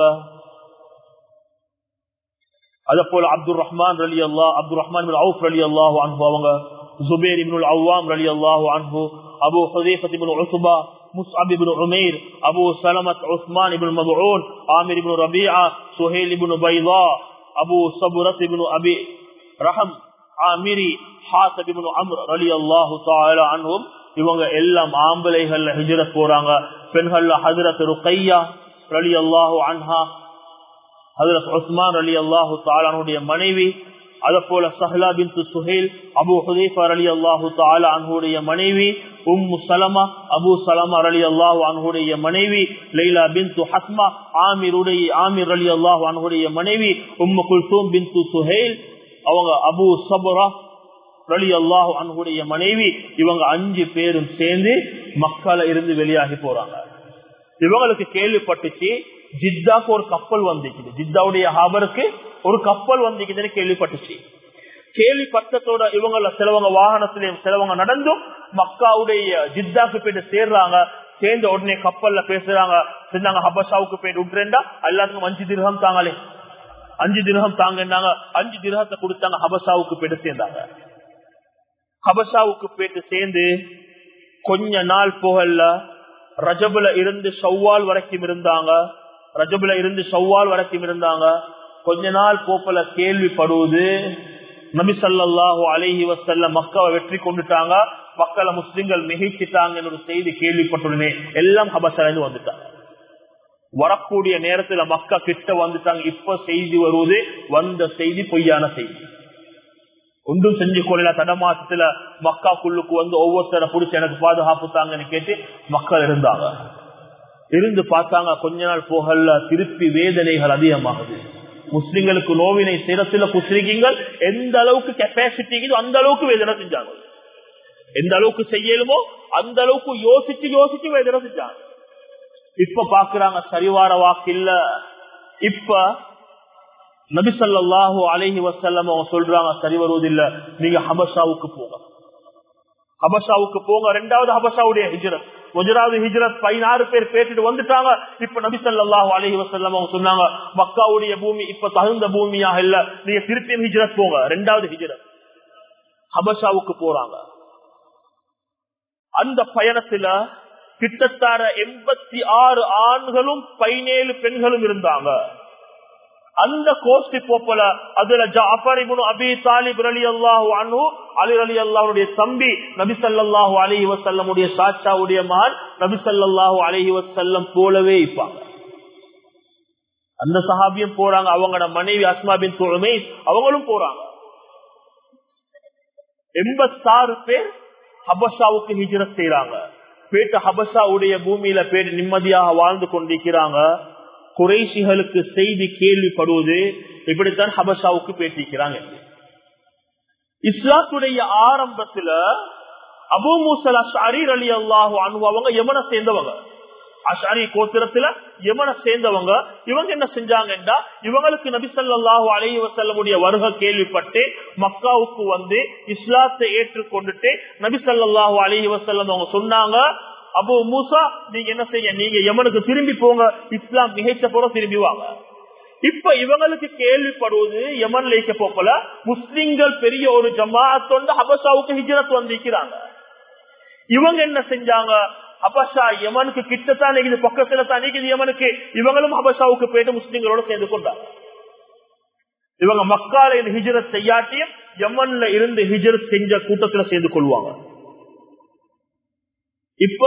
அதே போல அப்துல் ரஹ்மான் ரலியல்லாஹு அப்துல் ரஹ்மான் இப்னு அவுஃப் ரலியல்லாஹு அன்ஹு அவங்க, ஜுபைர் இப்னுல் அவ்வாம் ரலியல்லாஹு அன்ஹு, Abu Hudhayfah ibn Utbah, Musab ibn Umair, Abu Salamah Uthman ibn Mazun, Amir ibn Rabia, Suhail ibn Baida, Abu Sabrah ibn Abi Ruhm Amiri, Hatib ibn Amr ரலியல்லாஹு தஆலா அன்ஹும். இவங்க எல்லாம் ஆம்பளைகள்ல ஹிஜ்ரத் போறாங்க. பெண்கள்ல ஹஜ்ரத் ருக்கையா ரலியல்லாஹு அன்ஹா, ஹஜ்ரத் உஸ்மான் ரலியல்லாஹு தஆலா அன்ஹுடைய மனைவி, அதே போல Sahla bint Suhail, Abu Hudhayfah ரலியல்லாஹு தஆலா அன்ஹுடைய மனைவி, உம்மு சலமா, அபூ சலமா ரலியல்லாஹு அன்ஹுடைய மனைவி, லைலா பின்த் ஹத்மா, ஆமிருடைய ஆமிர் ரலியல்லாஹு அன்ஹுடைய மனைவி, உம்மு குல்சூம் பின்த் சுஹைல் அவங்க, அபூ சபரா ரலியல்லாஹு அன்ஹுடைய மனைவி. இவங்க அஞ்சு பேரும் சேர்ந்து மக்கால இருந்து வெளியாகி போறாங்க. இவங்களுக்கு கேள்விப்பட்டுச்சு ஜித்தாக்கு ஒரு கப்பல் வந்திருக்குது, ஜித்தாவுடைய ஹாபருக்கு ஒரு கப்பல் வந்திருக்குதுன்னு கேள்விப்பட்டுச்சு. கேள்விப்பட்டத்தோட இவங்கள சிலவங்க வாகனத்திலையும் சிலவங்க நடந்தும் மக்காவுடைய ஜித்தாக்கு போயிட்டு சேர்றாங்க. சேர்ந்த உடனே கப்பல்ல பேசுறாங்க, சொன்னாங்க ஹபஷாவுக்கு போயிட்டு விட்டுறேன்டா, எல்லாத்துக்கும் அஞ்சு திரகம் தாங்களே, அஞ்சு திரகம் தாங்கன்னாங்க. அஞ்சு திரகத்தை கொடுத்தாங்க, ஹபஷாவுக்கு போயிட்டு சேர்ந்தாங்க. ஹபஷாவுக்கு போயிட்டு சேர்ந்து கொஞ்ச நாள் போகல, ரஜபுல இருந்து ஷவ்வால் வரைக்கும் இருந்தாங்க. ரஜபுல இருந்து ஷவ்வால் வரைக்கும் இருந்தாங்க. கொஞ்ச நாள் போப்பல கேள்விப்படுவது நபி ஸல்லல்லாஹு அலைஹி வஸல்லம் மக்காவை வெற்றி கொண்டுட்டாங்க, மக்களை முஸ்லிம்கள் மிகைச்சிட்டாங்க ஒரு செய்தி கேள்விப்பட்டுடனே எல்லாம் ஹபஷால இருந்து வந்துட்டாங்க. வரக்கூடிய நேரத்துல மக்கா கிட்ட வந்துட்டாங்க. இப்ப செய்தி வருவது வந்த செய்தி பொய்யான செய்தி, ஒன்றும் செஞ்சு கொள்ள தடமாசத்துல மக்காக்குள்ளுக்கு வந்து ஒவ்வொருத்தரை பிடிச்சி எனக்கு பாதுகாப்பு தாங்கன்னு கேட்டு மக்கள் இருந்தாங்க. இருந்து பார்த்தாங்க, கொஞ்ச நாள் போகல திருப்பி வேதனைகள் அதிகமாகுது. முஸ்லிம்களுக்கு நோவினை சிரத்துல முஸ்லிம்கள் எந்த அளவுக்கு கெப்பாசிட்டி அந்த அளவுக்கு வேதனை செஞ்சாங்க. எந்த அளவுக்கு செய்யலுமோ அந்த அளவுக்கு யோசிச்சு யோசிச்சு வேதனை செஞ்சாங்க. இப்ப பாக்குறாங்க சரிவார வாக்கு இல்ல. இப்ப நபி ஸல்லல்லாஹு அலைஹி வஸல்லம் அவங்க சொல்றாங்க, சரி வருவதில்ல, நீங்க ஹபஷாவுக்கு போங்க, ஹபஷாவுக்கு போங்க. ரெண்டாவது ஹபஷாவுடைய ஹிஜ்ரத், முதலாவது ஹிஜ்ரத் பதினாறு பேர் பேசிட்டு வந்துட்டாங்க. இப்ப நபி ஸல்லல்லாஹு அலைஹி வஸல்லம் அவங்க சொன்னாங்க, மக்காவுடைய பூமி இப்ப தகுந்த பூமியாக இல்ல, நீங்க திருப்பியும் ஹிஜ்ரத் போங்க. ரெண்டாவது ஹிஜ்ரத் ஹபஷாவுக்கு போறாங்க. அந்த பயணத்துல கிட்டத்தட்ட எண்பத்தி ஆறு ஆண்களும் பதினேழு பெண்களும் இருந்தாங்க. அந்த கோஷ்டி போப்பல அதுல ஜாஃபர் இப்னு அபீ தாலிப் ரலியல்லாஹு அன்ஹு, அலி ரலியல்லாஹுடைய தம்பி, நபி ஸல்லல்லாஹு அலைஹி வஸல்லமுடைய சாச்சாவுடைய மகன், நபி ஸல்லல்லாஹு அலைஹி வஸல்லம் போலவே இருப்பாங்க. அந்த சஹாபியும் போறாங்க. அவங்களோட மனைவி அஸ்மா பின்த் உமைஸ் அவங்களும் போறாங்க. எண்பத்தாறு பேர் ஹபஷாவுக்கு ஹிஜ்ரத் செய்யறாங்க. பேட்டு ஹபஷாவுடைய பூமியில பேட்டு நிம்மதியாக வாழ்ந்து கொண்டிருக்கிறாங்க. குறைஷிகளுக்கு செய்தி கேள்விப்படுவது இப்படித்தான் ஹபஷாவுக்கு பேட்டிக்கிறாங்க. இஸ்லாத்துடைய ஆரம்பத்துல அபூ மூஸா அஷ்அரி ரலியல்லாஹு அன்ஹு அவங்க யமனை சேர்ந்தவங்க, அஷ்அரி கோத்திரத்துல யமனை சேர்ந்தவங்க. இவங்க என்ன செஞ்சாங்கன்னா, இவங்களுக்கு நபி ஸல்லல்லாஹு அலைஹி வஸல்லமுடைய வருகை கேள்விப்பட்டு மக்காவுக்கு வந்து இஸ்லாத்தை ஏற்றுக்கொண்டுட்டு நபி ஸல்லல்லாஹு அலைஹி வஸல்லம் அவங்க சொன்னாங்க, அபு மூசா நீங்க என்ன செய்ய, நீங்க யமனுக்கு திரும்பி போங்க, இஸ்லாம் மிகைச்ச போற திரும்பி வாங்க. இப்ப இவங்களுக்கு கேள்விப்படுவது யமன்ல இருக்க போல முஸ்லிம்கள் பெரிய ஒரு ஜமாஅத் ஹபஷாவுக்கு ஹிஜ்ரத் வந்திருக்கிறாங்க. இவங்க என்ன செஞ்சாங்க, ஹபஷா யமனுக்கு கிட்டத்தான் நிக்குது, பக்கத்துல தான் நிக்குது யமனுக்கு. இவங்களும் ஹபஷாவுக்கு போயிட்டு முஸ்லிம்களோட சேர்ந்து கொண்டாங்க. இவங்க மக்கால ஹிஜ்ரத் செய்யாட்டியும் யமன்ல இருந்து ஹிஜ்ரத் செஞ்ச கூட்டத்துல சேர்ந்து கொள்வாங்க. இப்ப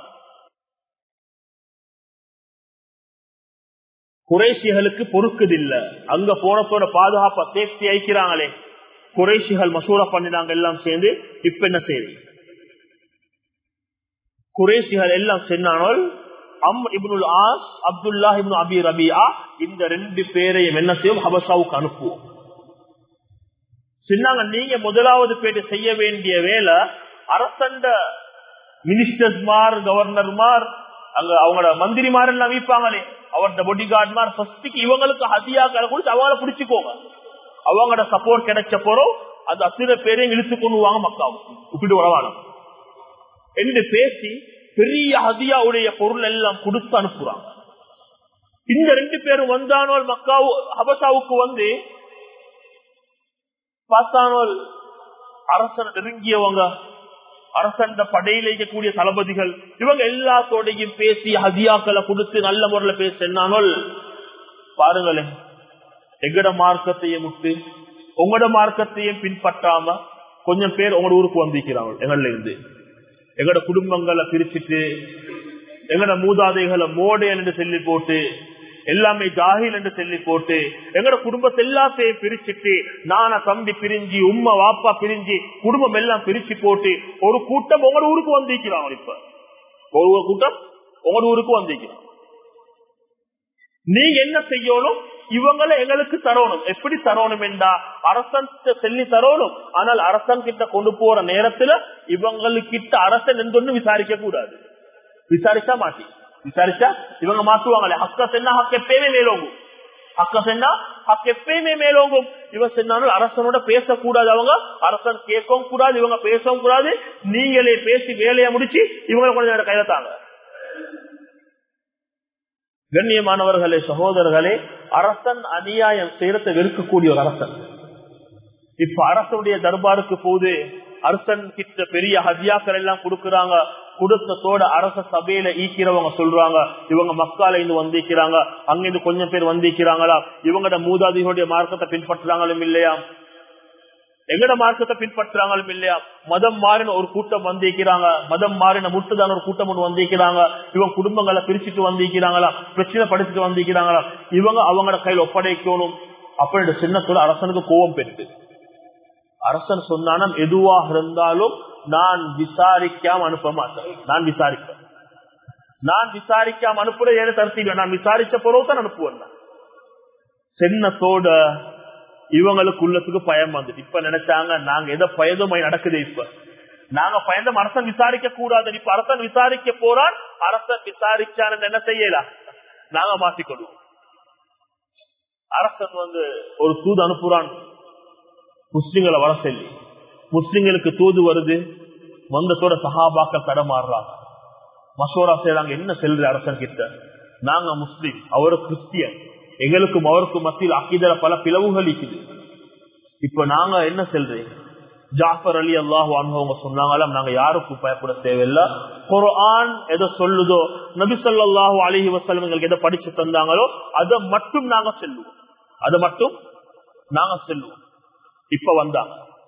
குறைஷிகளுக்கு பொறுக்குது இல்ல, அங்க போனத்தோட பாதுகாப்பா சேஃப்டி ஆயிக்கிறாங்களே, குறைஷிகள் மசூரா பண்ணினாங்க எல்லாம் சேர்ந்து. இப்ப என்ன செய்யுது, குறைஷிகள் எல்லாம் சொன்னானால் Amr ibnul As, Abdullah ibn Abi Rabiah, இந்த ரெண்டு பேரையும் என்ன செய்யும், ஹபஷாவுக்கு அனுப்புவோம் சொன்னாங்க. நீங்க முதலாவது பேரு செய்ய வேண்டிய வேலை, அரசண்ட மினிஸ்டர்ஸ்மார், கவர்னர்மார், அங்க அவங்களோட மந்திரிமார் எல்லாம் வைப்பாங்களே, அவரோட பாடி கார்ட்மார், இவங்களுக்கு ஹதியாக்களை கொடுத்து அவங்கள பிடிச்சுக்கோங்க. அவங்களோட சப்போர்ட் கிடைச்ச போறோம் அந்த அத்தனை பேரையும் இழுத்து கொண்டு வாங்க மக்காவுக்கு விட்டுட்டு வரவானம் என்று பேசி பெரிய ஹதியாவுடைய பொருள் எல்லாம் கொடுத்து அனுப்புறாங்க. இந்த ரெண்டு பேரும் வந்தானோல் மக்காவு ஹபஷாவுக்கு வந்து பார்த்தானோல் அரசன் நெருங்கியவங்க, அரசன் படையில இருக்கக்கூடிய தளபதிகள், இவங்க எல்லாத்தோடையும் பேசி ஹதியாக்களை கொடுத்து நல்ல முறையில பேச என்னானோல் பாருங்களேன், எங்கட மார்க்கத்தையும் விட்டு உங்களோட மார்க்கத்தையும் பின்பற்றாம கொஞ்சம் பேர் உங்களோட ஊருக்கு வந்திருக்கிறாங்க. எங்கள்ல இருந்து எங்கட குடும்பங்களை பிரிச்சுட்டு, எங்கட மூதாதைகளை மோடேன் என்று சொல்லி போட்டு, எல்லாமே ஜாஹில் என்று சொல்லி போட்டு, எங்கட குடும்பத்தை எல்லாத்தையும் பிரிச்சுட்டு, நானா தம்பி பிரிஞ்சு, உம்மா வாப்பா பிரிஞ்சு, குடும்பம் எல்லாம் பிரிச்சு போட்டு ஒரு கூட்டம் உங்களோட ஊருக்கு வந்திருக்கிறாங்க. இப்ப ஒரு கூட்டம் உங்களோட ஊருக்கு வந்திருக்கிறாங்க. நீங்க என்ன செய்யணும், இவங்களை எங்களுக்கு தரணும். எப்படி தரணும் என்றா, அரசன் சொல்லி தரணும். ஆனால் அரசன் கிட்ட கொண்டு போற நேரத்துல இவங்களுக்கிட்ட அரசன் எந்தொன்னு விசாரிக்க கூடாது. விசாரிச்சா மாட்டி விசாரிச்சா இவங்க மாட்டுவாங்களே, ஹக்க சென்னா ஹக் எப்பயுமே மேலோங்கும், ஹக்க சென்னா ஹக் எப்பயுமே மேலோங்கும். இவன் சொன்னாலும் அரசனோட பேசக்கூடாது, அவங்க அரசன் கேட்கவும் கூடாது, இவங்க பேசவும் கூடாது. நீங்களே பேசி வேலையை முடிச்சு இவங்களை கொஞ்ச நேரம் கையில தாங்க. கண்ணியமானவர்களே, சகோதரர்களே, அரசன் அநியாயம் செய்யறத வெறுக்கக்கூடிய ஒரு அரசன். இப்ப அரசனுடைய தர்பாருக்கு போது அரசன் கிட்ட பெரிய ஹதியாக்கள் எல்லாம் கொடுக்கறாங்க. கொடுத்ததோட அரச சபையில ஈக்கிறவங்க சொல்றாங்க, இவங்க மக்கால இருந்து வந்திருக்கிறாங்க, அங்கிருந்து கொஞ்சம் பேர் வந்திருக்கிறாங்களா, இவங்களோட மூதாதிகளுடைய மார்க்கத்தை பின்பற்றுறாங்களும் இல்லையா, எங்கட மார்க்கத்தை பின்பற்றுறாங்களும் இல்லையா, மதம் மாறின ஒரு கூட்டம் வந்திருக்கிறாங்க, மதம் மாறின முட்டுதான ஒரு கூட்டம் ஒன்று வந்திருக்கிறாங்க, இவங்க குடும்பங்களை பிரிச்சுட்டு வந்திருக்கிறாங்களா, பிரச்சனை படுத்திட்டு வந்திருக்கிறாங்களா, இவங்க அவங்களோட கையில் ஒப்படைக்கணும். அப்படின்ற சின்னத்தோட அரசனுக்கு கோபம் பெற்று அரசன் சொன்னானம், எதுவாக இருந்தாலும் நான் விசாரிக்காம அனுப்ப மாட்டேன், நான் விசாரிப்பேன், நான் விசாரிக்காம அனுப்புற ஏன்னு தரத்தீங்க, நான் விசாரிச்ச பிறகுதான் அனுப்புவேன். சின்னத்தோட இவங்களுக்கு உள்ளத்துக்கு பயம் வந்துட்டு இப்ப நினைச்சாங்க, நாங்க எதை பயதும் நடக்குது, இப்ப நாங்க பயந்தம் அரசன் விசாரிக்க கூடாது. இப்ப அரசன் விசாரிக்க போறான், அரசன் விசாரிச்சான்னு என்ன செய்யலாம், நாங்க மாத்திக்கொள்வோம். அரசன் வந்து ஒரு தூது அனுப்புறான், முஸ்லிம்களை வர சொல்லி. முஸ்லிம்களுக்கு தூது வருது, வந்தத்தோட சஹாபாக்கள் தடமாறுறாங்க, மசோரா செய்யறாங்க, என்ன செல்ற அரசன் கிட்ட, நாங்க முஸ்லிம், அவரு கிறிஸ்டியன், எங்களுக்கும் அவருக்கும் மத்தியில் அக்கீதர பல பிளவுகள் இருக்குது, இப்ப நாங்க என்ன செல்றேன். ஜாஃபர் அலி அல்லாஹு அன்ஹு அவங்க சொன்னாங்களாம், நாங்க யாருக்கும் பயப்பட தேவையில்லை, குர்ஆன் எதை சொல்லுதோ, நபி ஸல்லல்லாஹு அலைஹி வஸல்லம் எங்களுக்கு எதை படிச்சு தந்தாங்களோ அதை மட்டும் நாங்க செல்லுவோம், அதை மட்டும் நாங்க செல்லுவோம். இப்ப வந்தாங்க,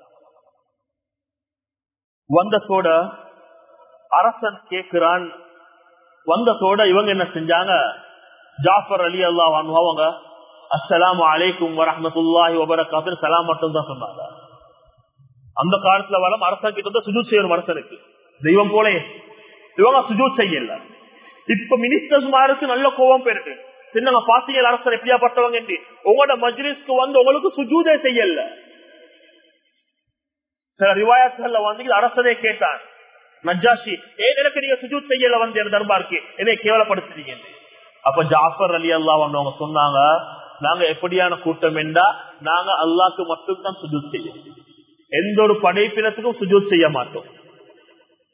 வந்ததோட அரசன் கேட்கிறான், வந்ததோட இவங்க என்ன செஞ்சாங்க, ஜாஃபர் அலி அல்லாஹு அன்ஹு அவங்க அஸ்ஸலாமு அலைக்கும் வரஹ்மத்துல்லாஹி வபரகாத்துஹு சலாம் மட்டும் தான் சொன்னாங்க. அந்த காலத்துல வளம் அரசன் கிட்ட சுஜூத் செய்யணும், அரசனுக்கு தெய்வம் போல இவங்க சுஜூத் செய்யல. இப்ப மினிஸ்டர்ஸ் மாருக்கு நல்ல கோபம் பெருக்கு, சின்னங்க பாத்தீங்க அரசர் எப்படியாப்பட்டவங்க என்று, உங்களோட மஜ்லிஸ்க்கு வந்து உங்களுக்கு சுஜூதே செய்யல. சில ரிவாயத்துல வந்து அரசனே கேட்டான், நஜ்ஜாஷி ஏன் எனக்கு நீங்க சுஜூத் செய்யல வந்து என் தர்பாருக்கு, என்னை கேவலப்படுத்துறீங்க. அப்ப ஜாஃபர் அலி அல்லாஹ் அவங்க சொன்னாங்க, நாங்க எப்படியான கூட்டம் என்றா, நாங்க அல்லாஹ்க்கு மட்டும் தான் சுஜூத் செய்யும், எந்த ஒரு படைப்பினத்துக்கும் சுஜூத் செய்ய மாட்டோம்.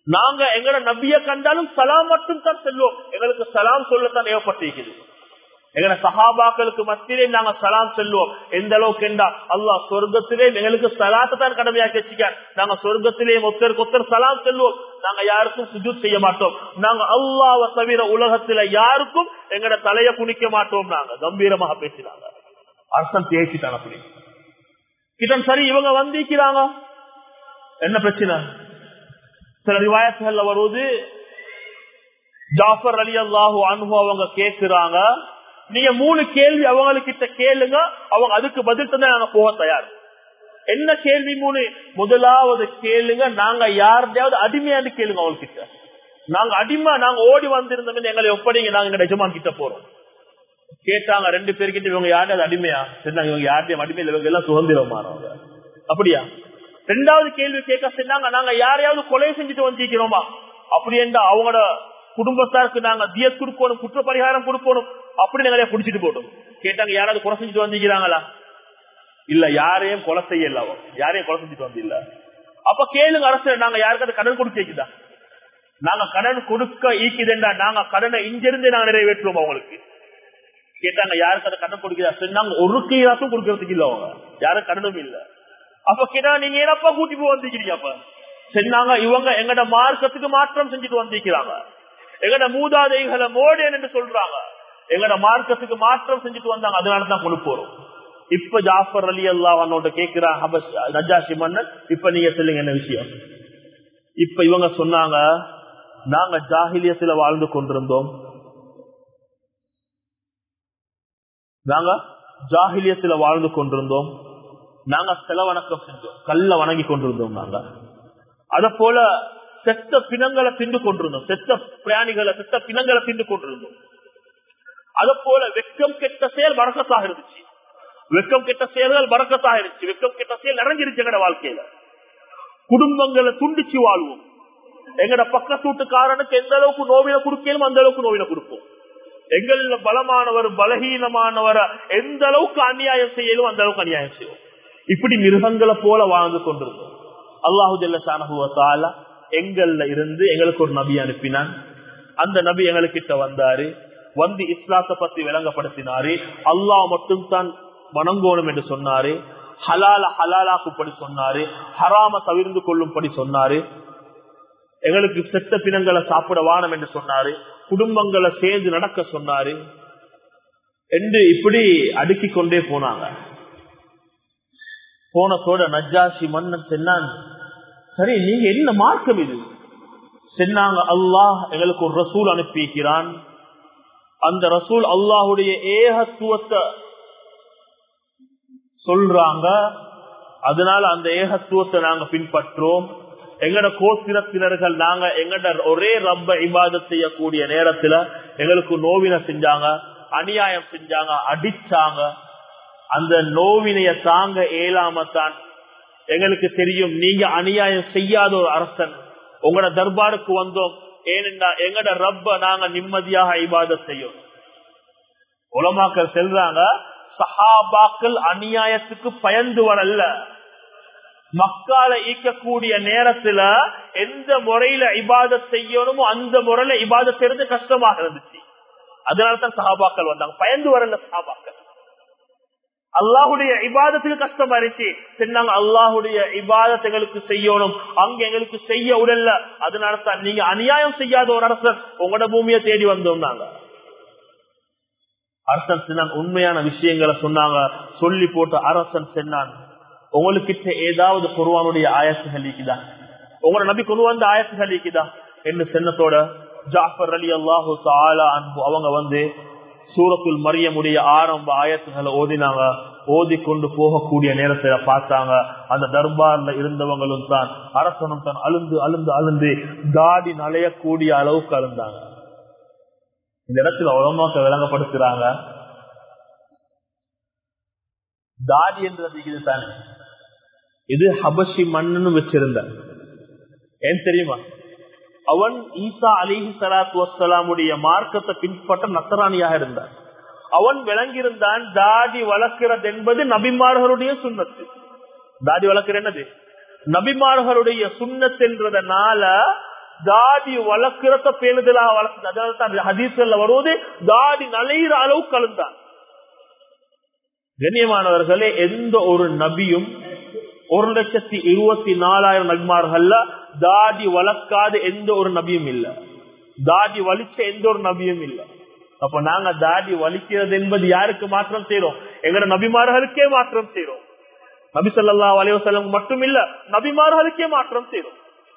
நாங்க எங்கட நபிய கண்டாலும் சலாம் மட்டும் தான் செல்வோம். எங்களுக்கு சலாம் சொல்லத்தான் ஏவப்பட்டிருக்கிறது. எங்கட சஹாபாக்களுக்கு மத்தியிலே நாங்க சலாம் செல்வோம். எந்த அளவுக்கு என்றா அல்லாஹ் சொர்க்கத்திலே எங்களுக்கு சலாத்தை தான் கடமையாக்கி வச்சுக்கான். நாங்க சொர்க்கத்திலே ஒருத்தருக்கு ஒருத்தர் சலாம் செல்வோம். நாங்க யாருக்கும் சுஜூத் செய்ய மாட்டோம். நாங்க அல்லாஹ்வை தவிர உலகத்துல யாருக்கும் எங்கட தலைய குனிக்க மாட்டோம். நாங்க கம்பீரமாக பேசினாங்க. அரசன் பேசிட்டான். அப்படி கிட்டன் சரி இவங்க வந்திருக்கிறாங்க, என்ன பிரச்சனை? சில ரிவாயத்துகள்ல வருவது ஜாஃபர் ரலியல்லாஹு அன்ஹு அவங்க கேட்கிறாங்க, நீங்க மூணு கேள்வி அவங்ககிட்ட கேளுங்க, அவங்க அதுக்கு பதில் தந்தா நாங்க போக தயார். என்ன கேள்வி மூணு? முதலாவது கேளுங்க, நாங்க யாருடையாவது அடிமையாண்டு கேளுங்க அவங்ககிட்ட. நாங்க அடிமை, நாங்க ஓடி வந்திருந்தோம், எங்களை ஒப்படைங்க, நாங்க எங்க எஜமான் கிட்ட போறோம். கேட்டாங்க ரெண்டு பேருக்கிட்ட, இவங்க யாரையாவது அடிமையா? சொன்னாங்க இவங்க யார்டையும் அடிமை இல்லை, இவங்க எல்லாம் சுதந்திரமானவங்க. அப்படியா? ரெண்டாவது கேள்வி கேட்க சொன்னாங்க, நாங்க யாரையாவது கொலை செஞ்சுட்டு வந்திருக்கிறோமா? அப்படி என்றா அவங்களோட குடும்பத்தாருக்கு நாங்க தியத் கொடுக்கணும், குற்ற பரிகாரம் கொடுக்கணும், அப்படி நிறைய குடிச்சிட்டு போட்டோம். கேட்டாங்க யாராவது கொலை செஞ்சுட்டு வந்திருக்கிறாங்களா? இல்ல, யாரையும் கொலை செய்ய இல்ல, யாரையும் கொலை செஞ்சுட்டு வந்து இல்ல. அப்ப கேளுங்க அரசு, நாங்க யாருக்காவது கடன் கொடுக்க, நாங்க கடன் கொடுக்க ஈக்குதுண்டா, நாங்க கடனை இங்கிருந்து நாங்க நிறைவேற்றுவோம் அவங்களுக்கு. கேட்டாங்க யாருக்காவது கடன் கொடுக்கிறா? சொன்னாங்க ஒரு கையாத்தும் கொடுக்கறதுக்கு இல்ல, அவங்க யாரும் கடனும் இல்ல. அப்ப கேட்டா நீங்க என்னப்பா கூட்டி போய் வந்திருக்கிறீங்க? அப்ப சொன்னாங்க இவங்க எங்கட மார்க்கத்துக்கு மாற்றம் செஞ்சுட்டு வந்திருக்கிறாங்க, எங்கட மூதாதைகளை மோடேன் என்று சொல்றாங்க, எங்கட மார்க்கத்துக்கு மாற்றம் செஞ்சுட்டு வந்தாங்க, அதனாலதான் கொண்டு போறோம். இப்ப ஜாஃபர் ரலியல்லாஹு அன்ஹு கேட்கிறான் ஹபஷ் நஜாஷி மன்னன், இப்ப நீங்க சொல்லுங்க என்ன விஷயம்? இப்ப இவங்க சொன்னாங்க, நாங்க ஜாஹிலியத்துல வாழ்ந்து கொண்டிருந்தோம், நாங்க ஜாஹிலியத்துல வாழ்ந்து கொண்டிருந்தோம், நாங்க செலவணக்கம் செஞ்சோம், கல்ல வணங்கி கொண்டிருந்தோம், நாங்க அத போல செத்த பிணங்களை திண்டு கொண்டிருந்தோம், செத்த பிராணிகளை செத்த பிணங்களை திண்டு கொண்டிருந்தோம். அத போல வெக்கம் கெட்ட செயல் பரக்கத்தாக இருந்துச்சு, வெக்கம் கெட்ட செயல்கள் பரக்கத்தாக இருந்துச்சு, வெக்கம் கெட்ட செயல் நிறைஞ்சிருச்சு எங்கட வாழ்க்கையில. குடும்பங்களை துண்டிச்சு வாழ்வோம், எங்கட பக்கத்து வீட்டுக்காரனுக்கு எந்த அளவுக்கு நோவினை கொடுக்கலும் அந்த அளவுக்கு நோவினை கொடுப்போம், எங்கள பலமானவர் பலகீனமானவரை எந்த அளவுக்கு அநியாயம் செய்யலும் அந்த அளவுக்கு அநியாயம் செய்வோம். இப்படி மிருகங்களை போல வாழ்ந்து கொண்டிருந்தோம். அல்லாஹு ஜல்ல ஷானஹு வ தஆலா எங்கள்ல இருந்து எங்களுக்கு ஒரு நபி அனுப்பினான். அந்த நபி எங்களுக்கிட்ட வந்தாரு, வந்து இஸ்லாத்தை பத்தி விளங்கப்படுத்தினாரு, அல்லாஹ் மட்டும் தான் வணங்கோணும் என்று சொன்னாரு, ஹலால ஹலாலாக்குப்படி சொன்னாரு, ஹராம தவிர்ந்து கொள்ளும்படி சொன்னாரு, எங்களுக்கு செத்த பிணங்களை சாப்பிட வானம் என்று சொன்னாரு, குடும்பங்களை சேர்ந்து நடக்க சொன்னாரு என்று இப்படி அடுக்கிக் கொண்டே போனாங்க. போனத்தோட நஜ்ஜாஷி மன்னன் சொன்னான், சரி நீங்க என்ன மார்க்கம் இது? சொன்னாங்க, அல்லாஹ் எங்களுக்கு ஒரு ரசூல் அனுப்பிக்கிறான், அந்த ரசூல் அல்லாஹுடைய ஏகத்துவத்தை சொல்றாங்க, அதனால அந்த ஏகத்துவத்தை நாங்க பின்பற்றோம். எங்கட கோத்திரத்தினர்கள் நாங்க எங்கட ஒரே ரப்ப இபாதத் செய்யக்கூடிய நேரத்துல எங்களுக்கு நோவினை செஞ்சாங்க, அநியாயம் செஞ்சாங்க, அடிச்சாங்க. அந்த நோவினைய தாங்க ஏலாமத்தான் எங்களுக்கு தெரியும் நீங்க அநியாயம் செய்யாத ஒரு அரசன், உங்களோட தர்பாருக்கு வந்தோம், ஏனென்றா எங்கட ரப்ப நாங்க நிம்மதியாக இபாதத் செய்யும். உலமாக்கள் செல்றாங்க, சஹாபாக்கள் அநியாயத்துக்கு பயந்து வரல, மக்கால ஈக்கக்கூடிய நேரத்துல எந்த முறையில இபாதத் செய்யணுமோ அந்த முறையில இபாதத் செய்யறது கஷ்டமாக இருந்துச்சு, அதனால்தான் சஹாபாக்கள் வந்தாங்க, பயந்து வரல சஹாபாக்கள். அல்லாஹுடைய இபாதத்துக்கு கஷ்டமா இருந்துச்சு, சொன்னாங்க அல்லாஹுடைய இபாதத் எங்களுக்கு செய்யணும், அங்க எங்களுக்கு செய்ய உடல்ல, அதனால தான் நீங்க அநியாயம் செய்யாத ஒரு அரசன் உங்களோட பூமியை தேடி வந்தோம். நாங்க அரசன் சொன்னாங்க, உண்மையான விஷயங்களை சொன்னாங்க. சொல்லி போட்ட அரசன் சொன்னான், உங்களுக்கிட்ட ஏதாவது குர்ஆனுடைய ஆயத்துகள் இருக்குதா, உங்களோட நபி கொண்டு வந்த ஆயத்துகள் இருக்குதா என்று சொன்னதோட ஜாஃபர் ரலியல்லாஹு தஆலா அன்ஹு அவங்க வந்து சூரத்துல் மரியமுடைய ஆரம்ப ஆயத்துகளை ஓதினாங்க. ஓதி கொண்டு போகக்கூடிய நேரத்துல பார்த்தாங்க, அந்த தர்பார்ல இருந்தவங்களும் தான் அரசனும் தான் அழுந்து அழுந்து அழுந்து தாடி நலையக்கூடிய அளவுக்கு அழுந்தாங்க. இந்த இடத்துல உலமாக்கள் விளங்கப்படுத்துறாங்க, தாடி என்றது இது தானே, இது ஹபஷி மன்னனும் வச்சிருந்த, ஏன் தெரியுமா? அவன் ஈசா அலைஹி ஸலாத்து வஸ்ஸலாமுடைய மார்க்கத்தை பின்பற்ற நசராணியாக இருந்தான். அவன் விளங்கியிருந்தான் தாடி வளர்க்கிறது என்பது நபிமார்களுடைய சுன்னத்து. தாடி வளர்க்கிற என்னது நபிமார்களுடைய சுன்னத் என்றதனால தாடி வளர்க்கிறத பேணுதலாக வளர்த்து, அதனால்தான் ஹதீஸ்ல வருவது தாடி நலையிற அளவு கலந்தான். கண்ணியமானவர்களே, எந்த ஒரு நபியும் ஒரு லட்சத்தி இருபத்தி நாலாயிரம் நபிமார்கள்ல தாடி வளர்க்காத எந்த ஒரு நபியும் இல்ல, தாடி வலிச்ச எந்த ஒரு நபியும் இல்ல. அப்ப நாங்க தாடி வலிக்கிறது என்பது யாருக்கு மாற்றம் செய்யறோம்? எங்கட நபிமார்களுக்கே மாற்றம் செய்யறோம். நபி ஸல்லல்லாஹு அலைஹி வஸல்லம் மட்டும் இல்ல, நபிமார்களுக்கே மாற்றம் செய்யறோம்.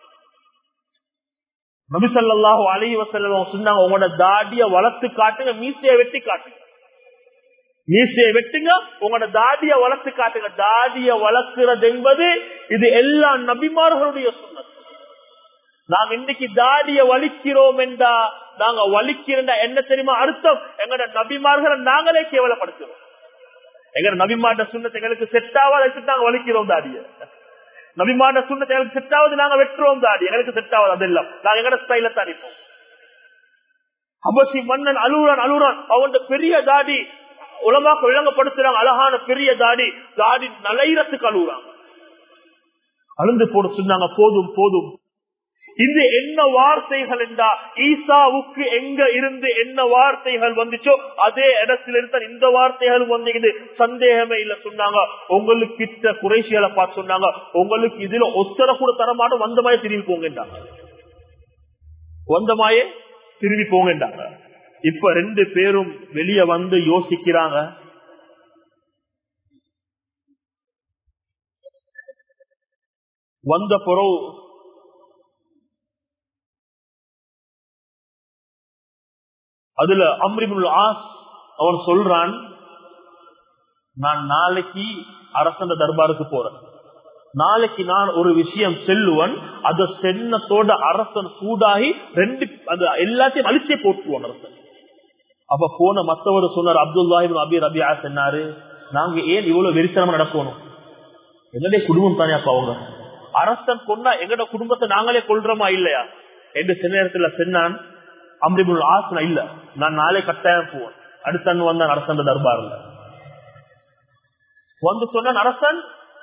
நபி ஸல்லல்லாஹு அலைஹி வஸல்லம் சொன்னாங்க, உங்களோட தாடிய வளர்த்து காட்டுங்க, மீசையை வெட்டி காட்டுங்க. மீசையை வெட்டுங்க, உங்களோட தாடிய வளர்த்து காட்டுங்க. தாடிய வளர்க்கிறது என்பது இது எல்லா நபிமார்களுடைய சுன்னத். நாங்க இன்னைக்கு தாடிய வலிக்கிறோம் என்றா, நாங்க வலிக்கிறா என்ன தெரியுமா அர்த்தம்? எங்கட நபிமார்களை நாங்களே கேவலப்படுத்துறோம். எங்க நபிமாட்ட சுன்னத்தை எங்களுக்கு செட் ஆகாத நாங்க வலிக்கிறோம் தாடிய. நபிமாட்ட சுன்னத்தை எங்களுக்கு செட் ஆகுது, நாங்க வெட்டுறோம் தாடி. எங்களுக்கு செட் ஆகுது அதெல்லாம் நாங்க எங்கட ஸ்டைல தான் அடிப்போம். ஹபஷி மன்னன் அலுரான் அலுரான் அவன் பெரிய தாடி உலமாக்க விளங்கப்படுத்துறாங்க, அழகான பெரிய தாடி, தாடி நலைரத்துக்கு அழுகுறாங்க. அழுந்து போட சொன்னாங்க, போதும் போதும். இது என்ன வார்த்தைகள் என்றா, ஈசாவுக்கு எங்க இருந்து என்ன வார்த்தைகள் வந்துச்சோ அதே இடத்துல இருந்து இந்த வார்த்தைகள் வந்து சந்தேகமே இல்ல. சொன்னாங்க, உங்களுக்கு கிட்ட குறைசிகளை பார்த்து சொன்னாங்க, உங்களுக்கு இதுல ஒத்தர கூட தரமாட்டோம், வந்தமாயே திரும்பி போங்கன்றாங்க. வந்தமாயே திரும்பி போங்கன்றாங்க. இப்ப ரெண்டு பேரும் வெளியே வந்து யோசிக்கிறாங்க. வந்த பிறகு அதுல அம்ர் இப்னுல் ஆஸ் அவன் சொல்றான், நான் நாளைக்கு அரசன் தர்பாருக்கு போறேன், நாளைக்கு நான் ஒரு விஷயம் செல்லுவன், அத சென்னத்தோட அரசன் சூடாகி ரெண்டு எல்லாத்தையும் அழிச்சே போட்டுருவான் அரசன். அப்ப போன மத்தவர் சொன்னார், அப்துல்லாஹி இப்னு அபி ரபிஆ சொன்னாரு, நாங்க ஏன் இவ்வளவு வெறித்தனமா நடக்கணும்? எங்களுடைய குடும்பம் தானே அப்ப அவங்க, அரசன் கொண்டா எங்கட குடும்பத்தை நாங்களே கொள்றோமா இல்லையா என்று சில நேரத்துல சொன்னான். அம்ர் இப்னுல் ஆஸ் இல்ல, நான் நாளை கட்டாயம் போவேன். அடுத்த அண்ணு வந்தான் அரசன் தர்பார்ல வந்து சொன்னான், அரசன்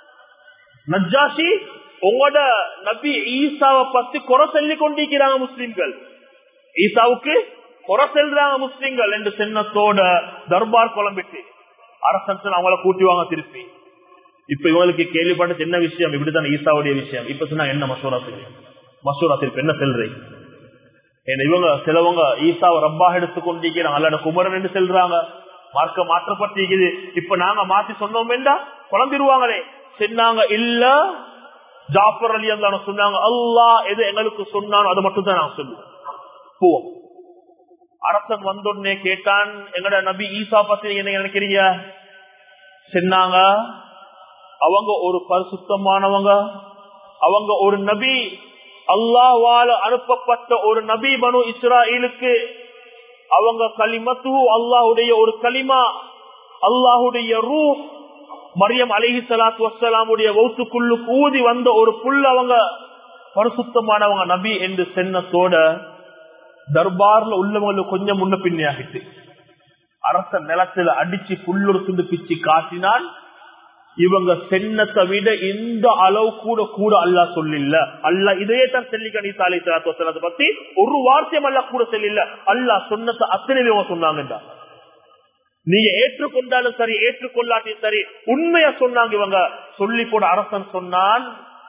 நஜ்ஜாஷி உங்களோட நபி ஈசாவை பத்தி குறை சொல்லி கொண்டிருக்கிறாங்க முஸ்லிம்கள், ஈசாவுக்கு குறை செல்றாங்க முஸ்லிம்கள் என்று சின்னத்தோட தர்பார் குழம்பிட்டு அரசன் அவங்கள கூட்டிவாங்க திருப்பி. இப்ப இவங்களுக்கு கேள்விப்பட்ட என்ன விஷயம், இப்படித்தான் ஈசாவுடைய விஷயம். இப்ப சொன்னா என்ன மசூரா செய்யும், மசூரா திருப்பி என்ன செல்றீங்க? இவங்க சிலவங்க ஈசாவை ரப்பாக எடுத்துக்கொண்டிருக்கிறாங்க, அல்ல குமரன் என்று செல்றாங்க, மார்க்க மாற்றப்பட்டிருக்குது. இப்ப நாங்க மாத்தி சொன்னோம் என்றா குழம்பிடுவாங்களே. சொன்னாங்க இல்ல, ஜாஃபர் அலி அல்லா சொன்னாங்க, அல்லாஹ் எது எங்களுக்கு சொன்னானோ அதை மட்டும் தான் நாங்க சொல்லுவோம், போவோம். அரசன் வந்தோடனே கேட்டான், எங்கட நபி ஈசா பத்தி என்ன நினைக்கிறீங்க? சொன்னாங்க, அவங்க ஒரு பரிசுத்தமானவங்க, அவங்க ஒரு நபி, அல்லாஹ்வால அனுப்பப்பட்ட ஒரு நபி பனு இஸ்ராயீலுக்கு. அவங்க கலிமத்து அல்லாஹுடைய ஒரு கலிமா, அல்லாஹுடைய ரூஹ், மரியம் அலைஹிஸ்ஸலாத்து வஸ்ஸலாமுடைய வௌத்துக்குள்ளு ஊதி வந்த ஒரு புல், அவங்க பரிசுத்தமானவங்க நபி என்று சென்னத்தோட தர்பார்ல உள்ளவங்களுக்கு கொஞ்சம் முன்ன பின்னே ஆகிட்டு அரசன் நிலத்துல அடிச்சு புல்லுறுத்து பிச்சு காட்டினான். இவங்க சென்னத்தை விட இந்த அளவு கூட கூட அல்லா சொல்லில்ல. அல்லா இதையே தான் சொல்லிக்க ஈசா அலைஹிஸ்ஸலாத்து வஸ்ஸலாத்தை பத்தி ஒரு வார்த்தையும் அல்லா கூட சொல்லில்ல. அல்லா சொன்னதை அத்தனை இவங்க சொன்னாங்க. நீங்க ஏற்றுக்கொண்டாலும் சரி ஏற்றுக்கொள்ளாட்டியும் சரி உண்மையா சொன்னாங்க இவங்க. சொல்லி போட அரசன் சொன்னான்,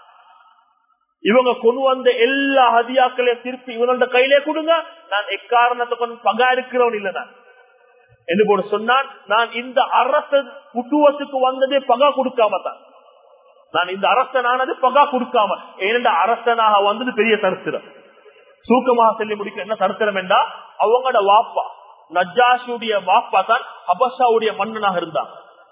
இவங்க கொண்டு வந்த எல்லா ஹதியாக்களையும் திருப்பி இவனோட கையிலே கொடுங்க, நான் எக்காரணத்தை கொண்டு பகா இருக்கிறவன் இல்ல நான் என்று போட சொன்னான். நான் இந்த அரச குட்டுவத்துக்கு வந்ததே பகா கொடுக்காம தான், நான் இந்த அரசனானது பகா கொடுக்காம. ஏனென்ற அரசனாக வந்தது பெரிய சரித்திரம். சூக்கமாக சொல்லி முடிக்க என்ன சரித்திரம் என்றா, அவங்களோட வாப்பா நஜ்ஜாஷியுடைய வாப்பா தான் ஹபஷாவுடைய மன்னனாக இருந்தாங்க.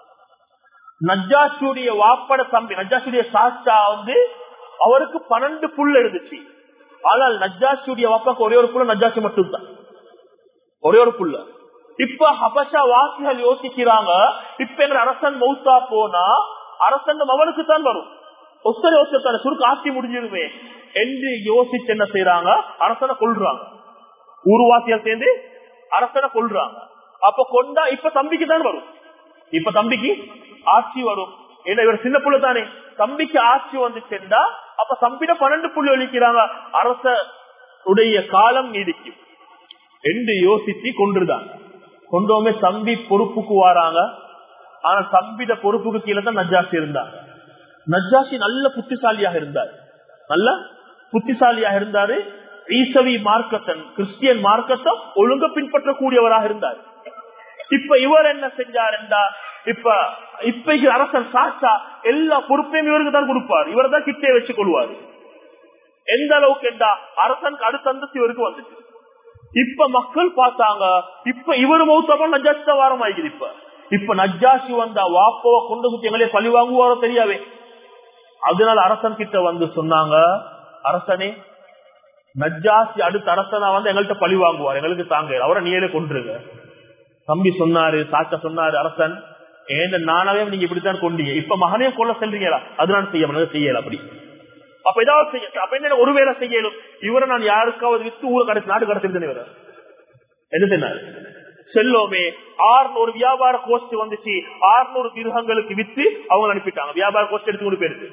நஜ்ஜாஷியுடைய வாப்பட தம்பி நஜ்ஜாஷியுடைய சாச்சா வந்து அவருக்கு பன்னெண்டு புல் இருந்துச்சு. ஆனால் நஜ்ஜாஷியுடைய வாப்பாக்கு ஒரே ஒரு புள்ள நஜ்ஜாஷி மட்டும் தான், ஒரே ஒரு புள்ள. இப்ப ஹபஷா வாசிகள் யோசிக்கிறாங்க, இப்ப எங்க அரசன் மௌத்தா போனா அரசன் அவனுக்கு தான் வரும், ஒத்தரை ஒத்தரை சுருக்கு ஆட்சி முடிஞ்சிருமே என்று யோசிச்சு என்ன செய்யறாங்க, அரசனை கொல்றாங்க. ஊர்வாசிகள் சேர்ந்து அரசனை கொல்றாங்க. அப்ப கொண்டா இப்ப தம்பிக்கு தான் வரும், இப்ப தம்பிக்கு ஆட்சி வரும். ஏன்னா இவர் சின்ன புள்ள தானே, தம்பிக்கு ஆட்சி வந்து சென்றா அப்ப தம்பிட பன்னெண்டு புள்ளி ஒழிக்கிறாங்க. அரச உடைய காலம் நீடிக்கும் என்று யோசிச்சு கொண்டுதான் கொண்டோமே தம்பி பொறுப்புக்கு வாராங்க. ஆனா தம்பிட பொறுப்புக்கு கீழே தான் நஜ்ஜாசி இருந்தாங்க. நஜ்ஜாசி நல்ல புத்திசாலியாக இருந்தார், நல்ல புத்திசாலியாக இருந்தாரு. ஈசவி மார்க்கத்தன் கிறிஸ்டியன் மார்க்கத்தை ஒழுங்க பின்பற்றக்கூடியவராக இருந்தார். இப்ப இவர் என்ன செஞ்சார் என்றா, இப்ப இப்ப அரசன் சாச்சா எல்லா பொறுப்பையும் இவருக்கு தான் கொடுப்பார், இவர் தான் கிட்டே வச்சு கொள்வார். எந்த அளவுக்கு என்றா அரசனுக்கு அடுத்த அந்தஸ்து இவருக்கு வந்துச்சு. இப்ப மக்கள் பார்த்தாங்க, இப்ப இவரு மௌத்தமா நஜ்ஜாசி தான் வாரம் ஆகிது. இப்ப இப்ப நஜ்ஜாசி வந்தா வாப்போவ கொண்டு சுத்தி எங்களே பழி வாங்குவாரோ தெரியாவே. அதனால அரசன் கிட்ட வந்து சொன்னாங்க, அரசனே நஜ்ஜாசி அடுத்த அரசனா வந்து எங்கள்கிட்ட பழி வாங்குவார், எங்களுக்கு தாங்க, அவரை நீங்களே கொண்டுருங்க. தம்பி சொன்னாரு, சாச்சா சொன்னாரு, அரசன் ஏன் நானாவே நீங்க இப்படித்தான் கொண்டீங்க, இப்ப மகனையும் கொள்ள செல்றீங்களா, அதனால செய்ய செய்யல அப்படி. அப்ப ஏதாவது செய்ய அப்ப என்ன ஒருவேளை செய்யலும், இவரை நான் யாருக்காவது வித்து ஊரை கடத்தி நாடு கடத்திருந்தேன். இவரை என்ன சொன்னாரு, செல்லோமே ஆறுநூறு வியாபார கோஷ்டி வந்துச்சு, ஆறுநூறு திருகங்களுக்கு வித்து அவங்க அனுப்பிட்டாங்க. வியாபார கோஷ்டி எடுத்து கொண்டு போயிருக்கு.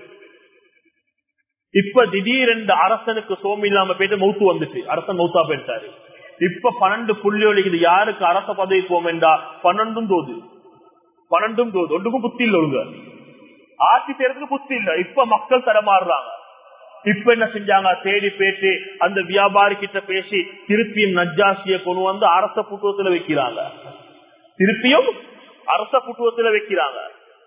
இப்ப திடீரென்று அரசனுக்கு சோமி இல்லாம போயிட்டு மௌத்து வந்துட்டு அரசன் மௌத்தா போயிட்டாரு. இப்ப பன்னெண்டு புள்ளி ஒழிக்குது, யாருக்கு அரச பதவி போம் என்றா பன்னெண்டும் தோது பன்னெண்டும் தோது ஒன்றுக்கும் புத்தி இல்ல, ஒழுங்க ஆட்சி செய்யறதுக்கு புத்தி இல்ல. இப்ப மக்கள் தடமாறுறாங்க. இப்ப என்ன செஞ்சாங்க, தேடி பேட்டு அந்த வியாபாரி கிட்ட பேசி திருப்பியும் நஜ்ஜாசிய கொண்டு வந்து அரச புட்டுவத்துல வைக்கிறாங்க. திருப்பியும் அரச புட்டுவத்துல வைக்கிறாங்க.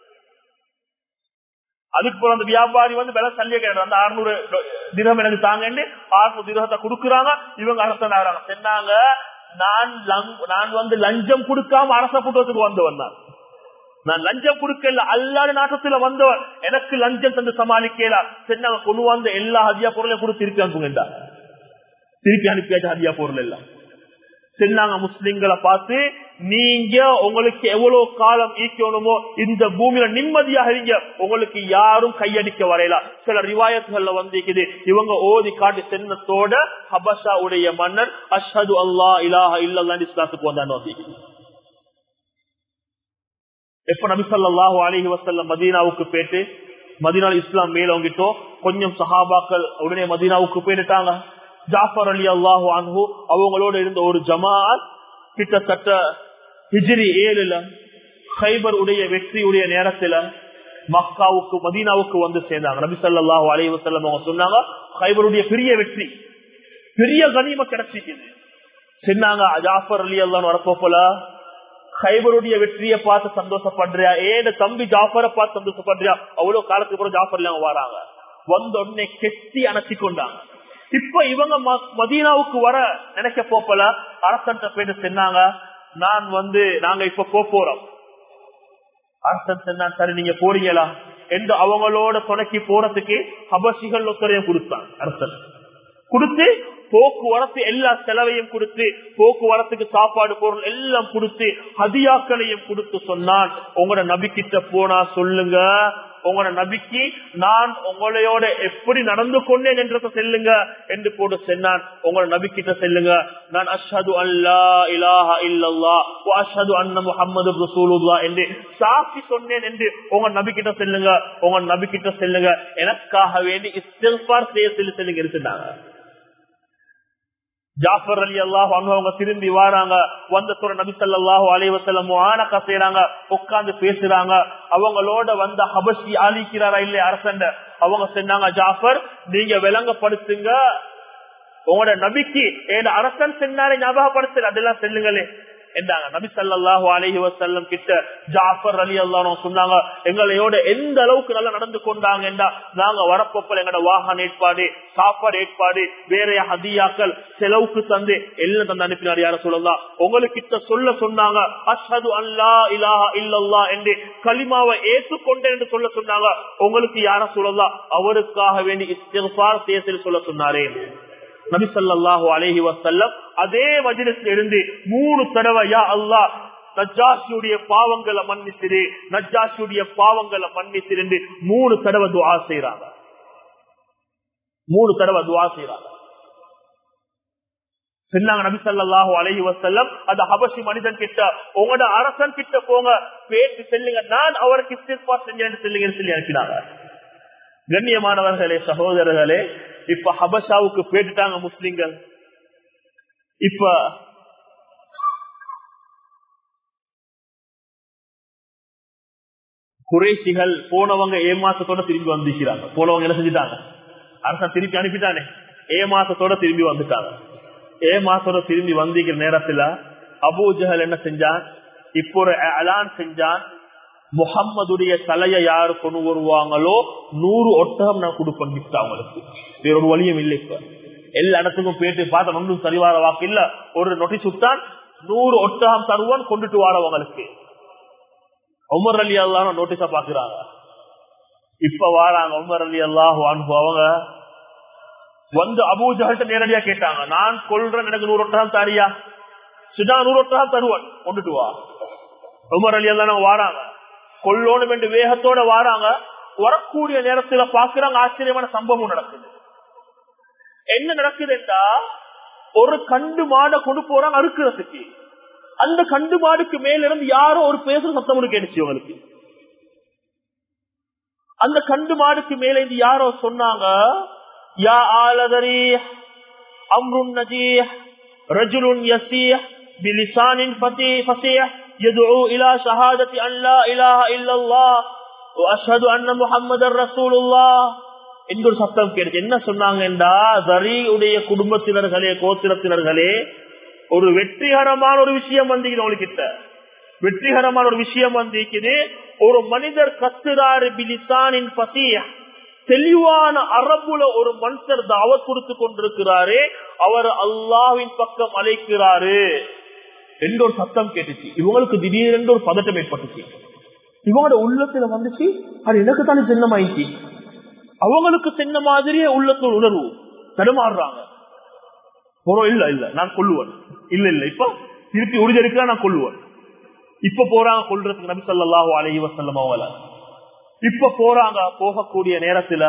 அதுக்கு அந்த வியாபாரி வந்து விலை தள்ளிய கேட்டாங்க, அந்த அறுநூறு திரகம் எனக்கு தாங்க, அறுநூறு திரகத்தை கொடுக்குறாங்க. இவங்க அரசன் ஆகிறாங்க. சொன்னாங்க, நான் நான் வந்து லஞ்சம் கொடுக்காம அரச புட்டுவத்துக்கு வந்தவன் தான், நான் லஞ்சம் கொடுக்கல, அல்லாத நாட்டத்துல வந்தவன், எனக்கு லஞ்சம் தந்து சமாளிக்கலாம். சரி, நாங்க கொண்டு வந்த எல்லா ஹதியா பொருளையும் கூட திருப்பி அனுப்புங்க, திருப்பி அனுப்பியாச்சு ஹதியா பொருள் எல்லாம். சொன்னாங்க, முஸ்லிம்களை பார்த்து நீங்க உங்களுக்கு எவ்வளவு காலம் ஈக்கணுமோ இந்த பூமியில நிம்மதியாக இருங்க, உங்களுக்கு யாரும் கையடிக்க வரையலாம். சில ரிவாயத்துகள்ல வந்து இவங்க ஓதி காட்டி சென்னத்தோட ஹபஷா உடைய மன்னர் அஷ்ஹது அல்லாஹ் இலாஹ இல்லல்லாஹ் இஸ்லாத்துக்கு வந்தான்னு வந்து. எப்ப நபி ஸல்லல்லாஹு அலைஹி வஸல்லம் மதீனாவுக்கு போயிட்டு மதீனால இஸ்லாம் மேலோங்கிட்டோ கொஞ்சம் சஹாபாக்கள் உடனே மதீனாவுக்கு போயிட்டாங்க. ஜாஃபர் அலி அல்லாஹு அன்ஹு அவங்களோட இருந்த ஒரு ஜமாஅத் கிட்டத்தட்ட ஹிஜ்ரி ஏழுல கைபர் உடைய வெற்றியுடைய நேரத்துல மக்காவுக்கு மதீனாவுக்கு வந்து சேர்ந்தாங்க. நபி ஸல்லல்லாஹு அலைஹி வஸல்லம் அவங்க சொன்னாங்க, கைபருடைய பெரிய வெற்றி, பெரிய கனிம கிடைச்சிக்குது. சொன்னாங்க, ஜாஃபர் அலி அல்லாஹ் வரப்போ போல கைபருடைய வெற்றியை பார்த்து சந்தோஷப்படுறியா, ஏன் தம்பி ஜாஃபரை பார்த்து சந்தோஷப்படுறியா? அவ்வளவு காலத்துக்கு அப்புறம் ஜாஃபர் எல்லாம் வராங்க, வந்த உடனே கெட்டி அணைச்சி கொண்டாங்க. இப்ப இவங்க மதீனாவுக்கு வர நினைக்க போப்பல அரசன் போயிட்டு சொன்னாங்க, நான் வந்து நாங்க இப்ப போறோம். அரசன் சொன்னான், சரி நீங்க போறீங்களா என்று அவங்களோட துணைக்கு போறதுக்கு ஹபஷிகள் ஒத்துழைப்பு கொடுத்தான். அரசன் கொடுத்து போக்குவரத்து எல்லா செலவையும் கொடுத்து போக்குவரத்துக்கு சாப்பாடு பொருள் எல்லாம் கொடுத்து ஹதியாக்களையும் கொடுத்து சொன்னான், உங்களோட நபி கிட்ட போனா சொல்லுங்க, உங்களோட நபிக்கு நான் உங்களையோட எப்படி நடந்து கொண்டேன் என்றத சொல்லுங்க என்று போட்டு சொன்னான். உங்களோட நபி கிட்ட சொல்லுங்க, நான் அஷ்ஹது அல்லா இலாஹா இல்லல்லாஹ் வ அஷ்ஹது அன்ன முஹம்மது ரசூலுல்லாஹ் என்று சாட்சி சொன்னேன் என்று உங்க நபி கிட்ட சொல்லுங்க. உங்க நபி கிட்ட சொல்லுங்க, எனக்காக வேண்டி இஸ்திக்ஃபார் செய்ய சொல்லி சொல்லுங்க இருந்தாங்க. ஜாஃபர் அலி அல்லாஹ் அவங்க திரும்பி வராங்க. வந்த நபி ஸல்லல்லாஹு அலைஹி வஸல்லம் முஆனகா செய்றாங்க, உட்கார்ந்து பேசுறாங்க. அவங்களோட வந்த ஹபஷி ஆலிக்கிறாரா இல்லையா அரசன், அவங்க சொன்னாங்க, ஜாஃபர் நீங்க விளங்கப்படுத்துங்க, உங்களோட நபிக்கு ஏன் அரசன் சொன்னாரே ஞாபகப்படுத்தல, அதெல்லாம் சொல்லுங்களே என்றாங்க. நபி ஸல்லல்லாஹு அலைஹி வஸல்லம் கிட்ட ஜாஃபர் ரலியல்லாஹு அன்ஹு சொன்னாங்க, எங்களையோட எந்த அளவுக்கு நல்லா நடந்து கொண்டாங்க என்றா, நாங்க வரப்போப்பல எங்களோட வாகன ஏற்பாடு, சாப்பாடு ஏற்பாடு, வேற ஹதியாக்கள் செலவுக்கு தந்து எல்லாம் தந்து அனுப்பினார். யார சொல்லலாம், உங்களுக்கிட்ட சொல்ல சொன்னாங்க, அஷ்ஹது அல்லா இலாஹா இல்லல்லாஹ் என்று கலிமாவை ஏற்றுக்கொண்டேன் என்று சொல்ல சொன்னாங்க. உங்களுக்கு யார சொல்லலாம், அவருக்காக வேண்டி இஸ்திக்ஃபார் செய்ய சொல்ல சொன்னாரே. நபி ஸல்லல்லாஹு அலைஹி வஸல்லம் அதே மஜ்லிஸ்ல இருந்து மூணு தடவை யா அல்லாஹ் நஜ்ஜாஷியுடைய பாவங்களை மன்னித்திரு, நஜ்ஜாஷியுடைய பாவங்களை மன்னித்திரு என்று மூணு தடவை துஆ செய்றாங்க. மூணு தடவை துஆ செய்றாங்க. சொன்னாங்க நபி ஸல்லல்லாஹு அலைஹி வஸல்லம், அந்த ஹபஷி மனிதன் கிட்ட, உங்களோட அரசன் கிட்ட போங்க, பேசி சொல்லுங்க, நான் அவருக்கு இஸ்திக்ஃபார் செஞ்சேன்னு சொல்லுங்கன்னு சொல்லி அனுப்பினாங்க. கண்ணியமானவர்களே, சகோதரர்களே, இப்ப ஹபஷாவுக்கு போயிட்டாங்க முஸ்லிம்கள். இப்ப குறைஷிகள் போனவங்க ஏமாசத்தோட திரும்பி வந்திருக்கிறாங்க. போனவங்க என்ன செஞ்சுட்டாங்க, அரசன் திருப்பி அனுப்பிட்டானே, ஏமாசத்தோட திரும்பி வந்துட்டாங்க. ஏமாசத்தோட திரும்பி வந்திருக்கிற நேரத்துல அபூ ஜஹல் என்ன செஞ்சான், இப்போ ஒரு அலான் செஞ்சான், முஹம்மதுடைய தலையை யாரு கொண்டு வருவாங்களோ நூறு ஒட்டகம் நான் கொடுப்பேன் கிஃப்ட் அவங்களுக்கு. வேற ஒரு வழியும் இல்லை. இப்ப எல்லா இடத்துக்கும் போயிட்டு பார்த்தா ஒன்றும் சரிவார வாக்கு இல்ல. ஒரு நோட்டீஸ் விட்டான், நூறு ஒட்டகம் தருவான் கொண்டுட்டு வாரவங்களுக்கு. உமர் அலி அல்லாஹ் நோட்டீஸா பாக்குறாங்க. இப்ப வாராங்க உமர் அலி அல்லாஹ் அவங்க வந்து அபூ ஜஹல்ட்ட நேரடியா கேட்டாங்க, நான் கொல்றேன், எனக்கு நூறு ஒட்டகம் தாரியா? சிதா நூறு ஒட்டகம் தருவான், கொண்டுட்டு வா. உமர் அலி அல்லாஹ் வாராங்க, கொல்லோணும் என்று வேகத்தோட வாராங்க. வரக்கூடிய நேரத்துல பாக்குறாங்க ஆச்சரியமான சம்பவம் நடக்குது. என்ன நடக்குதுன்னா, ஒரு கண்டு மாடை கொண்டு போறாங்க அறுக்கிறதுக்கு. அந்த கண்டு மாடுக்கு மேல இருந்து யாரோ ஒரு பேசுற சத்தம் கேட்டுச்சு அவங்களுக்கு. அந்த கண்டு மாடுக்கு மேல இருந்து யாரோ சொன்னாங்க, யா ஆலதரீஹ் அம்ருன் நஜீஹ் ரஜுலுன் யஸீஹ் பிலிசானின் ஃபஸீஹ் யதுஉ இலா ஷஹாதத்தி அன் லா இலாஹ இல்லல்லாஹ் வ அஷ்ஹது அன்ன முஹம்மதர் ரசூலுல்லாஹ் என்ற ஒரு சத்தம் கேட்டுச்சு. என்ன சொன்னாங்கன்றா, ஜரீஉடைய குடும்பத்தினர்களே, கோத்திரத்தினர்களே, ஒரு வெற்றிகரமான ஒரு விஷயம் வந்திருக்குது அவங்ககிட்ட. வெற்றிகரமான ஒரு விஷயம் வந்திருக்குது. ஒரு மனிதர் கத்துறாரு பிலிசானின் ஃபஸீஹ், தெளிவான அரபுல ஒரு மனுஷர் தாவத் கொடுத்து கொண்டிருக்கிறாரு, அவர் அல்லாஹ்வின் பக்கம் அழைக்கிறாரு என்ற ஒரு சத்தம் கேட்டுச்சு. இவங்களுக்கு திடீரென்று ஒரு பதட்டம் ஏற்பட்டுச்சு. இவங்களோட உள்ளத்துல வந்துச்சு, அது எனக்கு தானே சின்னமாயிடுச்சு. அவங்களுக்கு சின்ன மாதிரியே உள்ளத்துல உணர்வு, தடுமாறுறாங்க. போறோம், இல்ல இல்ல நான் கொல்லுவேன், இல்ல இல்ல இப்ப திருப்பி உறுதியெடுக்க நான் கொல்லுவேன். இப்ப போறாங்க கொல்றதுக்கு நபி ஸல்லல்லாஹு அலைஹி வஸல்லம் அவங்கள. இப்ப போறாங்க. போகக்கூடிய நேரத்துல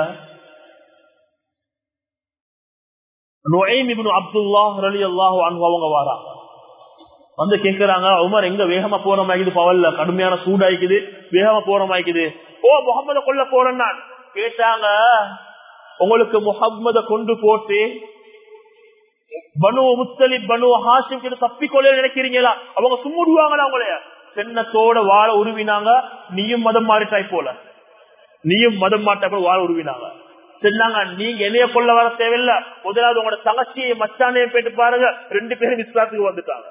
நுஐம் இப்னு அப்துல்லாஹ் ரலியல்லாஹு அன்ஹு அவங்க வராங்க. வந்து கேக்குறாங்க, உமர் எங்க வேகமா போற மாதிரி பவல்ல கடுமையான சூடாயிக்குது, வேகமா போற மாதிரி. ஓ முஹம்மத கொல்ல போறேன் நான். கேட்டாங்க, உங்களுக்கு முஹம்மத கொண்டு போட்டு பனு முத்தலிப் பனு ஹாஷிம் கிட்ட தப்பிக்கொள்ள நினைக்கிறீங்களா? அவங்க சும்முடுவாங்களா? அவங்களைய சென்னத்தோட வாழ உருவினாங்க. நீயும் மதம் மாறிட்டாய் போல, நீயும் மதம் மாட்டா போல வாழ உருவினாங்க. சொன்னாங்க, நீங்க என்னைய கொள்ள வர தேவையில்லை, முதலாவது உங்களோட தங்கச்சியை மச்சானே போயிட்டு பாருங்க. ரெண்டு பேரும் இஸ்லாத்துக்கு வந்துட்டாங்க.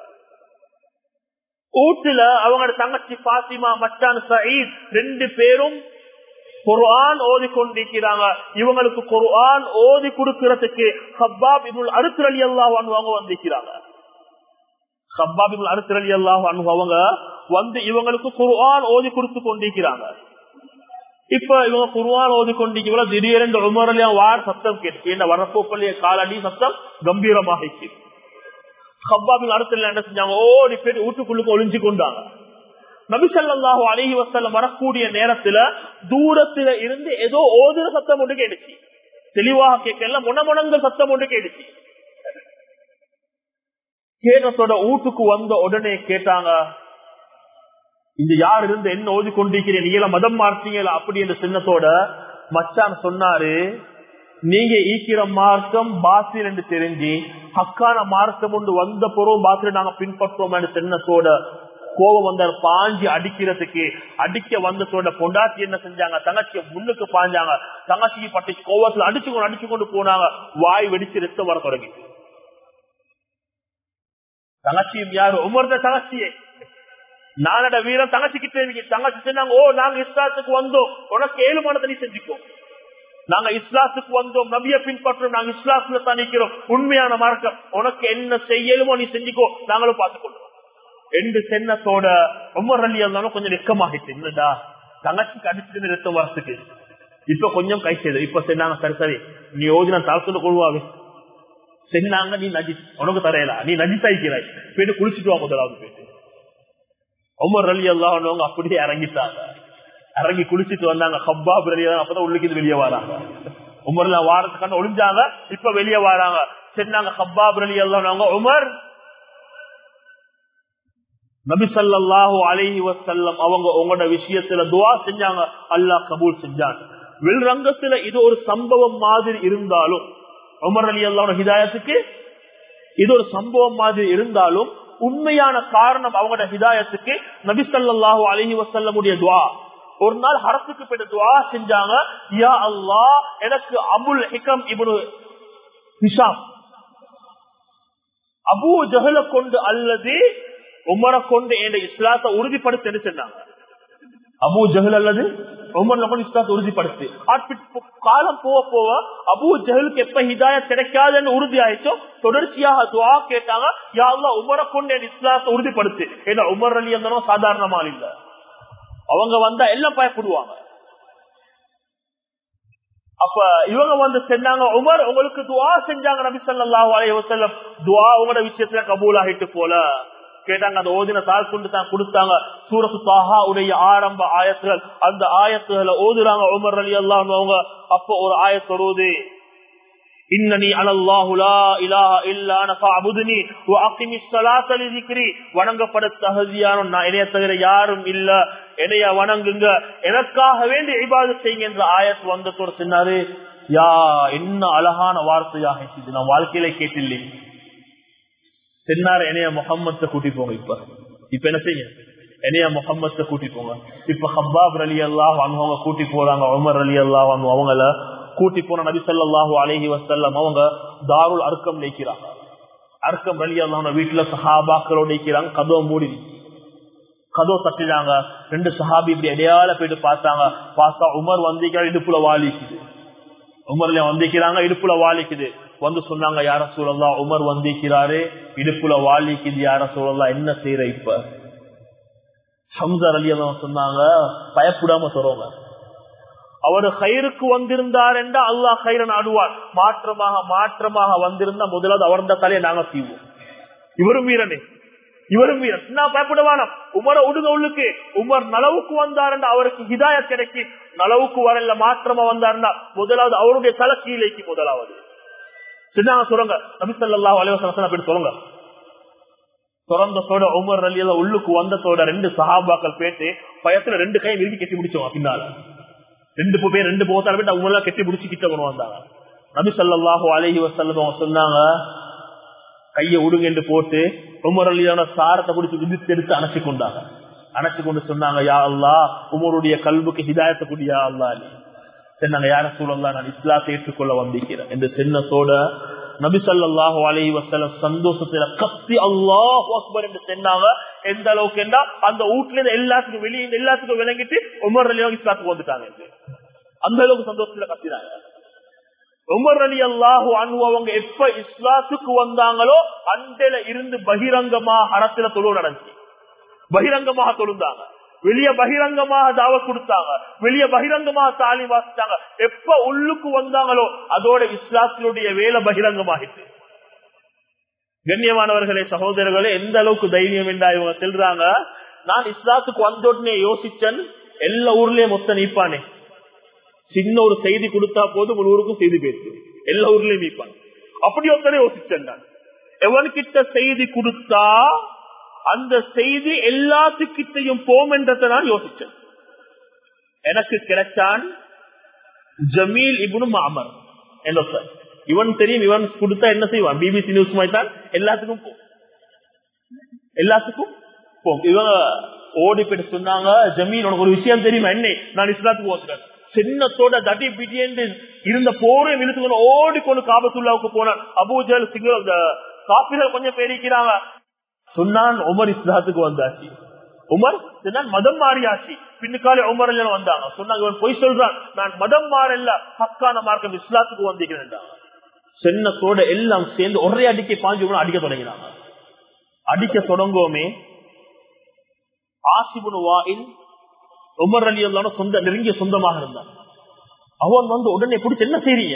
ஊட்டுல அவங்களோட தங்கச்சி பாத்திமா, மச்சான் சயீத், ரெண்டு பேரும் குர்ஆன் ஓதி கொண்டிருக்கிறாங்க. இவங்களுக்கு குர்ஆன் ஓதி கொடுக்கிறதுக்கு ஹப்பாப் இப்னுல் அர்த் ரலியல்லாஹு அன்ஹு அவங்க வந்திருக்கிறாங்க. ஹப்பாப் இப்னுல் அர்த் ரலியல்லாஹு அன்ஹு அவங்க வந்து இவங்களுக்கு குர்ஆன் ஓதி கொடுத்து கொண்டிருக்கிறாங்க. இப்ப இவங்க குர்ஆன் ஓதி கொண்டிருக்கிற திடீரென்று உமர் அலி வார் சத்தம் கேட்டு, என்ன வரப்போக்கலைய காலடி சத்தம் கம்பீரமாக. ஹப்பாப் இப்னுல் அர்த் என்ன செஞ்சாங்க, ஓடி போய் வீட்டுக்குள்ளுக்கு ஒளிஞ்சு கொண்டாங்க. நபி ஸல்லல்லாஹு அலைஹி வஸல்லம் வரக்கூடிய நேரத்துல தூரத்துல இருந்து ஏதோ ஓதுற சத்தம் ஒன்று கேட்டுச்சு. தெளிவாக கேட்கல, முனமுனங்கள் சத்தம் ஒன்று கேட்டுச்சு. கேட்டத்தோட வீட்டுக்கு வந்த உடனே கேட்டாங்க, இந்த யார் இருந்து என்ன ஓதி கொண்டிருக்கிறீங்க, நீங்க மதம் மாற்றீங்களா அப்படி என்ற சின்னத்தோட மச்சான் சொன்னாரு, நீங்க ஈக்கிற மார்க்கம் பாசில் என்று தெரிஞ்சு ஹக்கான மார்க்கம் ஒன்று வந்த பொருள் பாசில நாங்க பின்பற்றோம் என்ற சின்னத்தோட கோபம் வந்தார். பாஞ்சி அடிக்கிறதுக்கு அடிக்க வந்ததோட பொண்டாட்டி என்ன செஞ்சாங்க, தங்கச்சிய முன்னுக்கு பாஞ்சாங்க. தங்கச்சிக்கு பட்டு கோவத்துல அடிச்சு கொண்டு அடிச்சு கொண்டு போனாங்க. வாய் வெடிச்சு ரத்தம் வர தொடங்கி. தங்கச்சியும் யாரு, உமர்ந்த தங்கச்சியே. நானட வீரம் தங்கச்சி கிட்ட தங்கச்சி சொன்னாங்க, ஓ நாங்க இஸ்லாத்துக்கு வந்தோம், உனக்கு ஏழு மனத்தை நீ செஞ்சுக்கோ. நாங்க இஸ்லாத்துக்கு வந்தோம், நபியை பின்பற்றோம், நாங்க இஸ்லாத்துல தான் நிக்கிறோம், உண்மையான மார்க்கம், உனக்கு என்ன செய்யலுமோ நீ செஞ்சுக்கோ, நாங்களும் பார்த்துக்கொள்வோம் என்று சென்னத்தோட உமர் ரலியல்லாஹு கொஞ்சம் வெக்கமாகிட்டு, இல்லடா தங்கச்சிக்கு அடிச்சுட்டு ரத்தம் வரத்துக்கு இப்ப கொஞ்சம் கை செய்து. இப்ப சொன்னாங்க, சரி சரி நீ ஓதி நான் தாழ்த்துல கொள்வாவே. சொன்னாங்க, நீ நஜிஸ், உனக்கு தரையலா, நீ நஜிசாய்க்கிறாய், போயிட்டு குளிச்சுட்டு வா முதலாவது போயிட்டு. உமர் ரலியல்லாஹு அன்ஹு அப்படியே இறங்கிட்டாங்க. இறங்கி குளிச்சுட்டு வந்தாங்க. ஹப்பாப் ரலியல்லாஹு அப்பதான் உள்ளுக்கு வெளியே வராங்க. உமர்ல வாரத்துக்கான ஒளிஞ்சாங்க, இப்ப வெளியே வராங்க. சொன்னாங்க ஹப்பாப் ரலியல்லாஹு அன்ஹு, உமர் நபி ஸல்லல்லாஹு அலைஹி வஸல்லம் அவங்க உங்களோட விஷயத்துல துஆ செஞ்சாங்க, அல்லாஹ் கபூல் செஞ்சான். வெளிரங்கத்துல இது ஒரு சம்பவம் மாதிரி இருந்தாலும் உமர் ரலியல்லாஹு அன்ஹு ஹிதாயத்துக்கு இது ஒரு சம்பவம் மாதிரி இருந்தாலும் உண்மையான காரணம் அவங்களோட ஹிதாயத்துக்கு நபி ஸல்லல்லாஹு அலைஹி வஸல்லமுடைய துஆ. ஒரு நாள் ஹரத்துக்கு போயிட்டு துஆ செஞ்சாங்க, யா அல்லாஹ் எனக்கு Abul Hikam ibn Hisham Abu ஜஹல கொண்டு அல்லது உமரை கொண்டு என்ற இஸ்லாத்தை உறுதிப்படுத்த சொன்னாங்க. அபூ ஜஹல் அல்லது உமர்ல கொண்டு இஸ்லாத்தை உறுதிப்படுத்து. காலம் போக போக அபூ ஜஹலுக்கு எப்ப ஹிதாயத் கிடைக்காதுன்னு உறுதி ஆயிடுச்சோ தொடர்ச்சியாக துஆ கேட்டாங்க, யா அல்லாஹ் உமரை கொண்டு என் இஸ்லாத்தை உறுதிப்படுத்து. ஏன்னா உமர் ரலியல்லாஹு சாதாரணமான இல்ல, அவங்க வந்தா எல்லாம் பயப்படுவாங்க. அப்ப இவங்க வந்து சொன்னாங்க, உமர் உங்களுக்கு துஆ செஞ்சாங்க நபி ஸல்லல்லாஹு அலைஹி வஸல்லம், துஆ உங்களோட விஷயத்துல கபூல் ஆகிட்டு போல கேட்டாங்க. அந்த ஓதின தாள் கொண்டு தான் கொடுத்தாங்க. சூரத்து தாஹா உடைய ஆரம்ப ஆயத்துகள், அந்த ஆயத்துகளை ஓதுறாங்க உமர் ரலியல்லாஹு அன்ஹு அவங்க. அப்ப ஒரு ஆயத்து ஓது, இன்னனி அலல்லாஹு லா இலாஹா இல்லா அன ஃபஅபுதுனி வ அகிமிஸ் ஸலாத்த லிذிக்ரி, வணங்கப்பட தகுதியான நான் என்னைய தவிர யாரும் இல்ல, என்னைய வணங்குங்க, எனக்காக வேண்டி இபாதத் செய்யுங்க என்ற ஆயத்து வந்ததோடு சொன்னாரு, யா என்ன அழகான வார்த்தையாக இது, நான் வாழ்க்கையில கேட்டில்லை. சொன்னாரு, என்னைய முஹம்மத்தை கூட்டி போங்க. இப்ப இப்ப என்ன செய்ய, என்னைய முஹம்மத்தை கூட்டி போங்க. இப்ப ஹப்பாப் ரலியல்லாஹு அன்ஹு அவங்க கூட்டி போறாங்க. உமர் ரலியல்லாஹு அன்ஹு அவங்கள கூட்டி போன நபி ஸல்லல்லாஹு அலைஹி வஸல்லம் அவங்க தாருல் அர்கம் நிக்கிறாங்க. அர்கம் ரலியல்லாஹு அன்ஹு வீட்டுல சஹாபாக்களோட நிக்கிறாங்க. கதவை மூடி, கதவை தட்டினாங்க. ரெண்டு சஹாபி இப்படி இடையால போயிட்டு பார்த்தாங்க. பார்த்தா உமர் வந்திக்கிறார், இடுப்புல வாலிக்குது. உமர்ல வந்திக்கிறாங்க, இடுப்புல வாலிக்குது. வந்து சொன்னாங்க, யா ரசூலல்லாஹ் உமர் வந்திக்கிறாரு, இடுப்புல வாலிக்குது, யா ரசூலல்லாஹ் என்ன செய்யற இப்ப? ஹம்ஸா ரலியல்லாஹு சொன்னாங்க, பயப்படாம தரோங்க, அவர் ஹைருக்கு வந்திருந்தார் என்றா அல்லாஹ் ஹைர நாடுவார், மாற்றமாக மாற்றமாக வந்திருந்தா முதலாவது அவர்ந்த தலையை நாங்க செய்வோம். இவரும் வீரனே, இவரும் வீரன், நான் பயப்படுவானா? உமரை உடுங்க உள்ளுக்கு. உமர் நலவுக்கு வந்தார் என்றா அவருக்கு ஹிதாயத் கிடைக்கும். நலவுக்கு வரல மாற்றமா வந்தார்னா முதலாவது அவருடைய தலை கீழேக்கு முதலாவது சின்னாங்க சொல்லுங்க. நபி ஸல்லல்லாஹு அலைஹி வஸல்லம் அப்படி சொல்லுங்க. திறந்ததோட உமர் ரலியல்லாஹு உள்ளுக்கு வந்ததோட ரெண்டு சஹாபாக்கள் பேட்டு பயத்துல ரெண்டு கையை இறுக்கி கட்டி பிடிச்சோம். பின்னால ரெண்டு பேர் ரெண்டு போத்தால போயிட்டு அவங்க எல்லாம் கட்டி பிடிச்சி கிட்ட கொண்டு வந்தாங்க. நபி ஸல்லல்லாஹு அலைஹி வஸல்லம் சொன்னாங்க, கையை உடுங்க என்று போட்டு உமர் ரலியல்லாஹு சாரத்தை பிடிச்சி விதித்து எடுத்து அணைச்சு கொண்டாங்க. அணைச்சு கொண்டு சொன்னாங்க, யா அல்லாஹ் உமருடைய கல்புக்கு ஹிதாயத்தை கொடு யா அல்லாஹ். சொன்னாங்க, யா ரசூலல்லாஹ் நான் இஸ்லாத்தை ஏற்றுக்கொள்ள வந்திருக்கிறேன் என்ற சின்னத்தோட நபி ஸல்லல்லாஹு அலைஹி வஸல்லம் சந்தோஷத்துல கத்தி அல்லாஹு அக்பர் என்று சொன்னாங்க. எந்த அளவுக்கு என்றா அந்த வீட்டுல இருந்து எல்லாத்துக்கும் வெளியே எல்லாத்துக்கும் விளங்கிட்டு உமர் ரலியல்லாஹு இஸ்லாத்துக்கு வந்துட்டாங்க. அந்த அளவுக்கு சந்தோஷத்துல கத்தினாங்க. உமர் ரலியல்லாஹு அன்ஹு அவங்க எப்ப இஸ்லாத்துக்கு வந்தாங்களோ அண்டையில இருந்து பகிரங்கமாக ஹரத்துல தொழு நடந்துச்சு. பகிரங்கமாக தொழுந்தாங்க, வெளிய பகிரங்கமாக தாவத் கொடுத்தாங்க, வெளிய பகிரங்கமாக தாலி வாசித்தாங்க. எப்ப உள்ளுக்கு வந்தாங்களோ அதோட இஸ்லாத்தினுடைய வேலை பகிரங்கமாகிட்டு. கண்ணியமானவர்களே, சகோதரர்களே, எந்த அளவுக்கு தைரியம் என்றா இவங்க சொல்றாங்க, நான் இஸ்லாத்துக்கு வந்த உடனே யோசிச்சேன், எல்லா ஊர்லயும் மொத்த நீப்பானே, சின்ன ஒரு செய்தி கொடுத்தா போதும் ஒரு ஊருக்கும் செய்தி போயிருக்கு, எல்லா ஊர்லயும் நீப்பான். அப்படி ஒருத்தனை யோசிச்சேன் நான். எவன்கிட்ட செய்தி கொடுத்தா அந்த செய்தி எல்லாத்துக்கிட்டையும் போம் என்றதை நான் யோசிச்சேன். எனக்கு கிடைச்சான் ஜமீல் இப்னு மாமர் என்ன. இவன் தெரியும், இவன் கொடுத்தா என்ன செய்வான், பிபிசி நியூஸ் மாதிரி தான் எல்லாத்துக்கும் போ எல்லாத்துக்கும் போம். இவங்க ஓடி போயிட்டு சொன்னாங்க, ஜமீல் உனக்கு ஒரு விஷயம் தெரியுமா, என்ன நான் இஸ்லாத்துக்கு வந்துட்டேன். சின்னத்தோட தடி பிடியேண்டு இருந்த போரையும் இழுத்துக்கணும் ஓடிக்கொண்டு காபத்துல்லாவுக்கு போனான். அபூஜல் சிங்க காப்பிகள் கொஞ்சம் பேரிக்கிறாங்க. சொன்னான், உமர் இஸ்லாத்துக்கு வந்தாச்சு. உமர் சொன்னான், மதம் மாறியாச்சு. பின்னுக்காலே உமர் எல்லாம் வந்தாங்க. சொன்னாங்க, இவன் பொய் சொல்றான், நான் மதம் மாறல, ஹக்கான மார்க்கம் இஸ்லாத்துக்கு வந்திருக்கிறேன். சின்னத்தோட எல்லாம் சேர்ந்து ஒரே அடிக்கை பாஞ்சு அடிக்க தொடங்கினாங்க. அடிக்க தொடங்குவோமே, ஆசிபுன் வாயில் உமர் ரலியல்லாஹு சொந்த நெருங்கிய சொந்தமாக இருந்தான். அவன் வந்து உடனே பிடிச்சு என்ன செய்றீங்க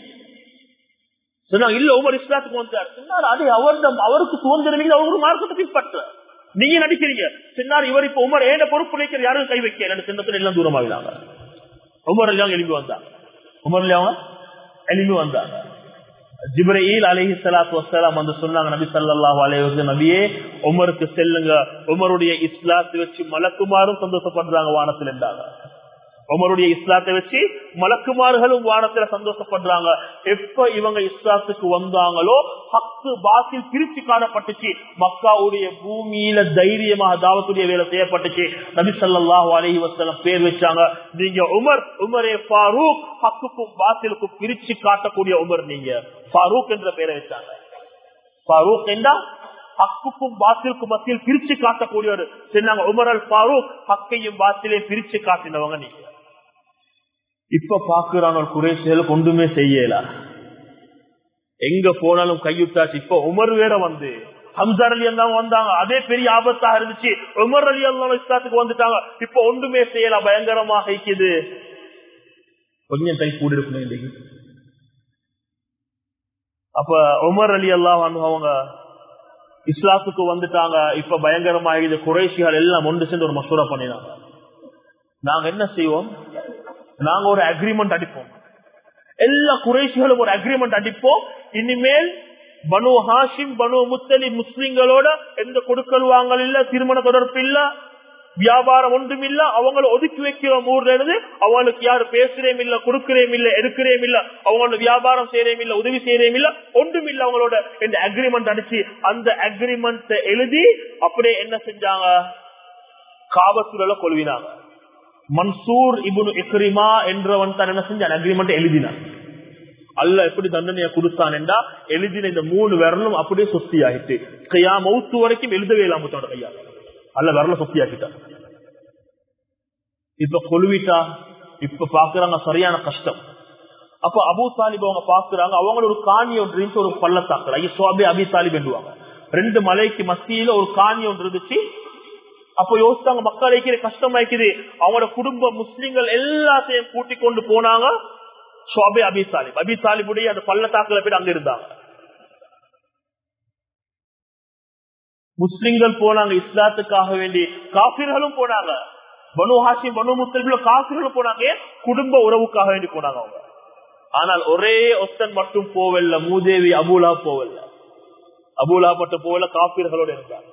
சொன்னா, இல்ல உமர் இஸ்லாத்துக்கு வந்தார். சொன்னார், அது அவரிடம் அவருக்கு சுதந்திரம், அவரு மார்க்கத்தை பின்பற்ற, நீங்க நடிக்கிறீங்க. சொன்னார், இவர் இப்ப உமர் ஏன பொறுப்பு நினைக்கிற யாரும் கை வைக்க சின்னத்துல எல்லாம் தூரமாகிறாங்க. உமர் ரலியல்லாஹு எழுப்பி வந்தாங்க. உமர் ரலியல்லாஹு எழுப்பி வந்தாங்க. ஜிப்ரீல் அலைஹிஸ்ஸலாத்து வஸ்ஸலாம் வந்து சொன்னாங்க, நபி ஸல்லல்லாஹு அலைஹி வஸல்லம், நபியே உமருக்கு செல்லுங்க, உமருடைய இஸ்லாத்தை வச்சு மலக்குமாரும் சந்தோஷப்படுறாங்க வானத்தில் என்றாங்க. உமருடைய இஸ்லாத்தை வச்சு மலக்குமார்களும் வானத்துல சந்தோஷப்படுறாங்க. எப்ப இவங்க இஸ்லாத்துக்கு வந்தாங்களோ ஹக்கு பாத்தில் பிரிச்சு காணப்பட்டுச்சு. மக்காவுடைய பூமியில தைரியமாக தாவத்துடைய வேலை செய்யப்பட்டுச்சு. நபி ஸல்லல்லாஹு அலைஹி வஸல்லம் பேர் வச்சாங்க, நீங்க உமர், உமரே ஃபாரூக், ஹக்குக்கும் பாத்திலுக்கும் பிரிச்சு காட்டக்கூடிய உமர் நீங்க, ஃபாரூக் என்ற பெயரை வச்சாங்க. ஃபாரூக் என்றா ஹக்குக்கும் பாத்திலுக்கும் மத்தியில் பிரிச்சு காட்டக்கூடியவர். சொன்னாங்க உமர் அல் ஃபாரூக், ஹக்கையும் பாத்திலே பிரிச்சு காட்டினவங்க நீங்க. இப்ப பாக்குறாங்க குறைஷிகளுக்கு ஒன்றுமே செய்யல, எங்க போனாலும் கையுட்டாச்சு. இப்ப உமர் வேற வந்து ஹம்சா அலி அல்லாஹ் வந்தாங்க, அதே பெரிய ஆபத்தாக இருந்துச்சு. உமர் அலி அல்லாஹ் இஸ்லாத்துக்கு வந்துட்டாங்க, இப்ப ஒன்றுமே செய்யல, பயங்கரமாக இருக்குது. கொஞ்சம் கை கூடி இருக்கணும். அப்ப உமர் அலி அல்லாஹ் அவங்க இஸ்லாத்துக்கு வந்துட்டாங்க, இப்ப பயங்கரமாக குறைஷிகள் எல்லாம் ஒன்று சேர்ந்து ஒரு மசூரா பண்ணினாங்க. நாங்க என்ன செய்வோம், நாங்க ஒரு அக்ரிமெண்ட் அடிப்போம், எல்லா குறைஷிகளும் ஒரு அக்ரிமெண்ட் அடிப்போம். இனிமேல் பனு ஹாஷிம் பனு முத்தலி முஸ்லிம்களோட எந்த கொடுக்கல் வாங்கல் இல்ல, திருமண தொடர்பு இல்ல, வியாபாரம் ஒன்றும் இல்ல. அவங்களை ஒதுக்கி வைக்கிறோம் ஊர்ல இருந்து. அவங்களுக்கு யாரு பேசுறேம் இல்ல, கொடுக்கிறேம் இல்ல, எடுக்கிறேம் இல்ல, அவங்களோட வியாபாரம் செய்யறேம் இல்ல, உதவி செய்யறேம் இல்ல, ஒன்றும் இல்ல. அவங்களோட இந்த அக்ரிமெண்ட் அடிச்சு அந்த அக்ரிமெண்ட் எழுதி அப்படியே என்ன செஞ்சாங்க, காபத்துள்ள கொள்வினாங்க. மன்சூர் இப்னு இக்ரிமா என்றவன் தான் என்ன செஞ்சான், அக்ரிமெண்ட் எழுதினான். அல்ல எப்படி தண்டனையை கொடுத்தான் என்றா, எழுதின இந்த மூணு விரலும் அப்படியே சொத்தி ஆகிட்டு கியாமத் வரைக்கும் எழுதவே இல்லாம கையா அல்ல விரல சொத்தி ஆக்கிட்டான். இப்ப கொழுவிட்டா, இப்ப பாக்குறாங்க சரியான கஷ்டம். அப்ப அபூ தாலிப் அவங்க பாக்குறாங்க, அவங்களோட ஒரு காணி ஒன்று இருந்துச்சு, ஒரு பள்ளத்தாக்கல் ஐயோ அபி தாலிப் என்றுவாங்க. ரெண்டு மலைக்கு மத்தியில ஒரு காணி ஒன்று இருந்துச்சு. அப்ப யோசிச்சாங்க, மக்கள் வைக்கிற கஷ்டமாய்க்குது. அவங்களோட குடும்ப முஸ்லிம்கள் எல்லாத்தையும் கூட்டிக் கொண்டு போனாங்க. ஷோபே அபி தாலிப், அபி தாலிபுடைய அந்த பள்ளத்தாக்குல போய் அங்க இருந்தாங்க. முஸ்லிம்கள் போனாங்க இஸ்லாத்துக்காக வேண்டி, காபிர்களும் போனாங்க. பனு ஹாஷிம் பனு முத்தலிப்ல காபிர்களும் போனாங்க, குடும்ப உறவுக்காக வேண்டி போனாங்க அவங்க. ஆனால் ஒரே ஒத்தன் மட்டும் போவல்ல, மூதேவி அபூலா போவல்ல. அபூலா மட்டும் போவல, காபிர்களோட இருந்தாங்க.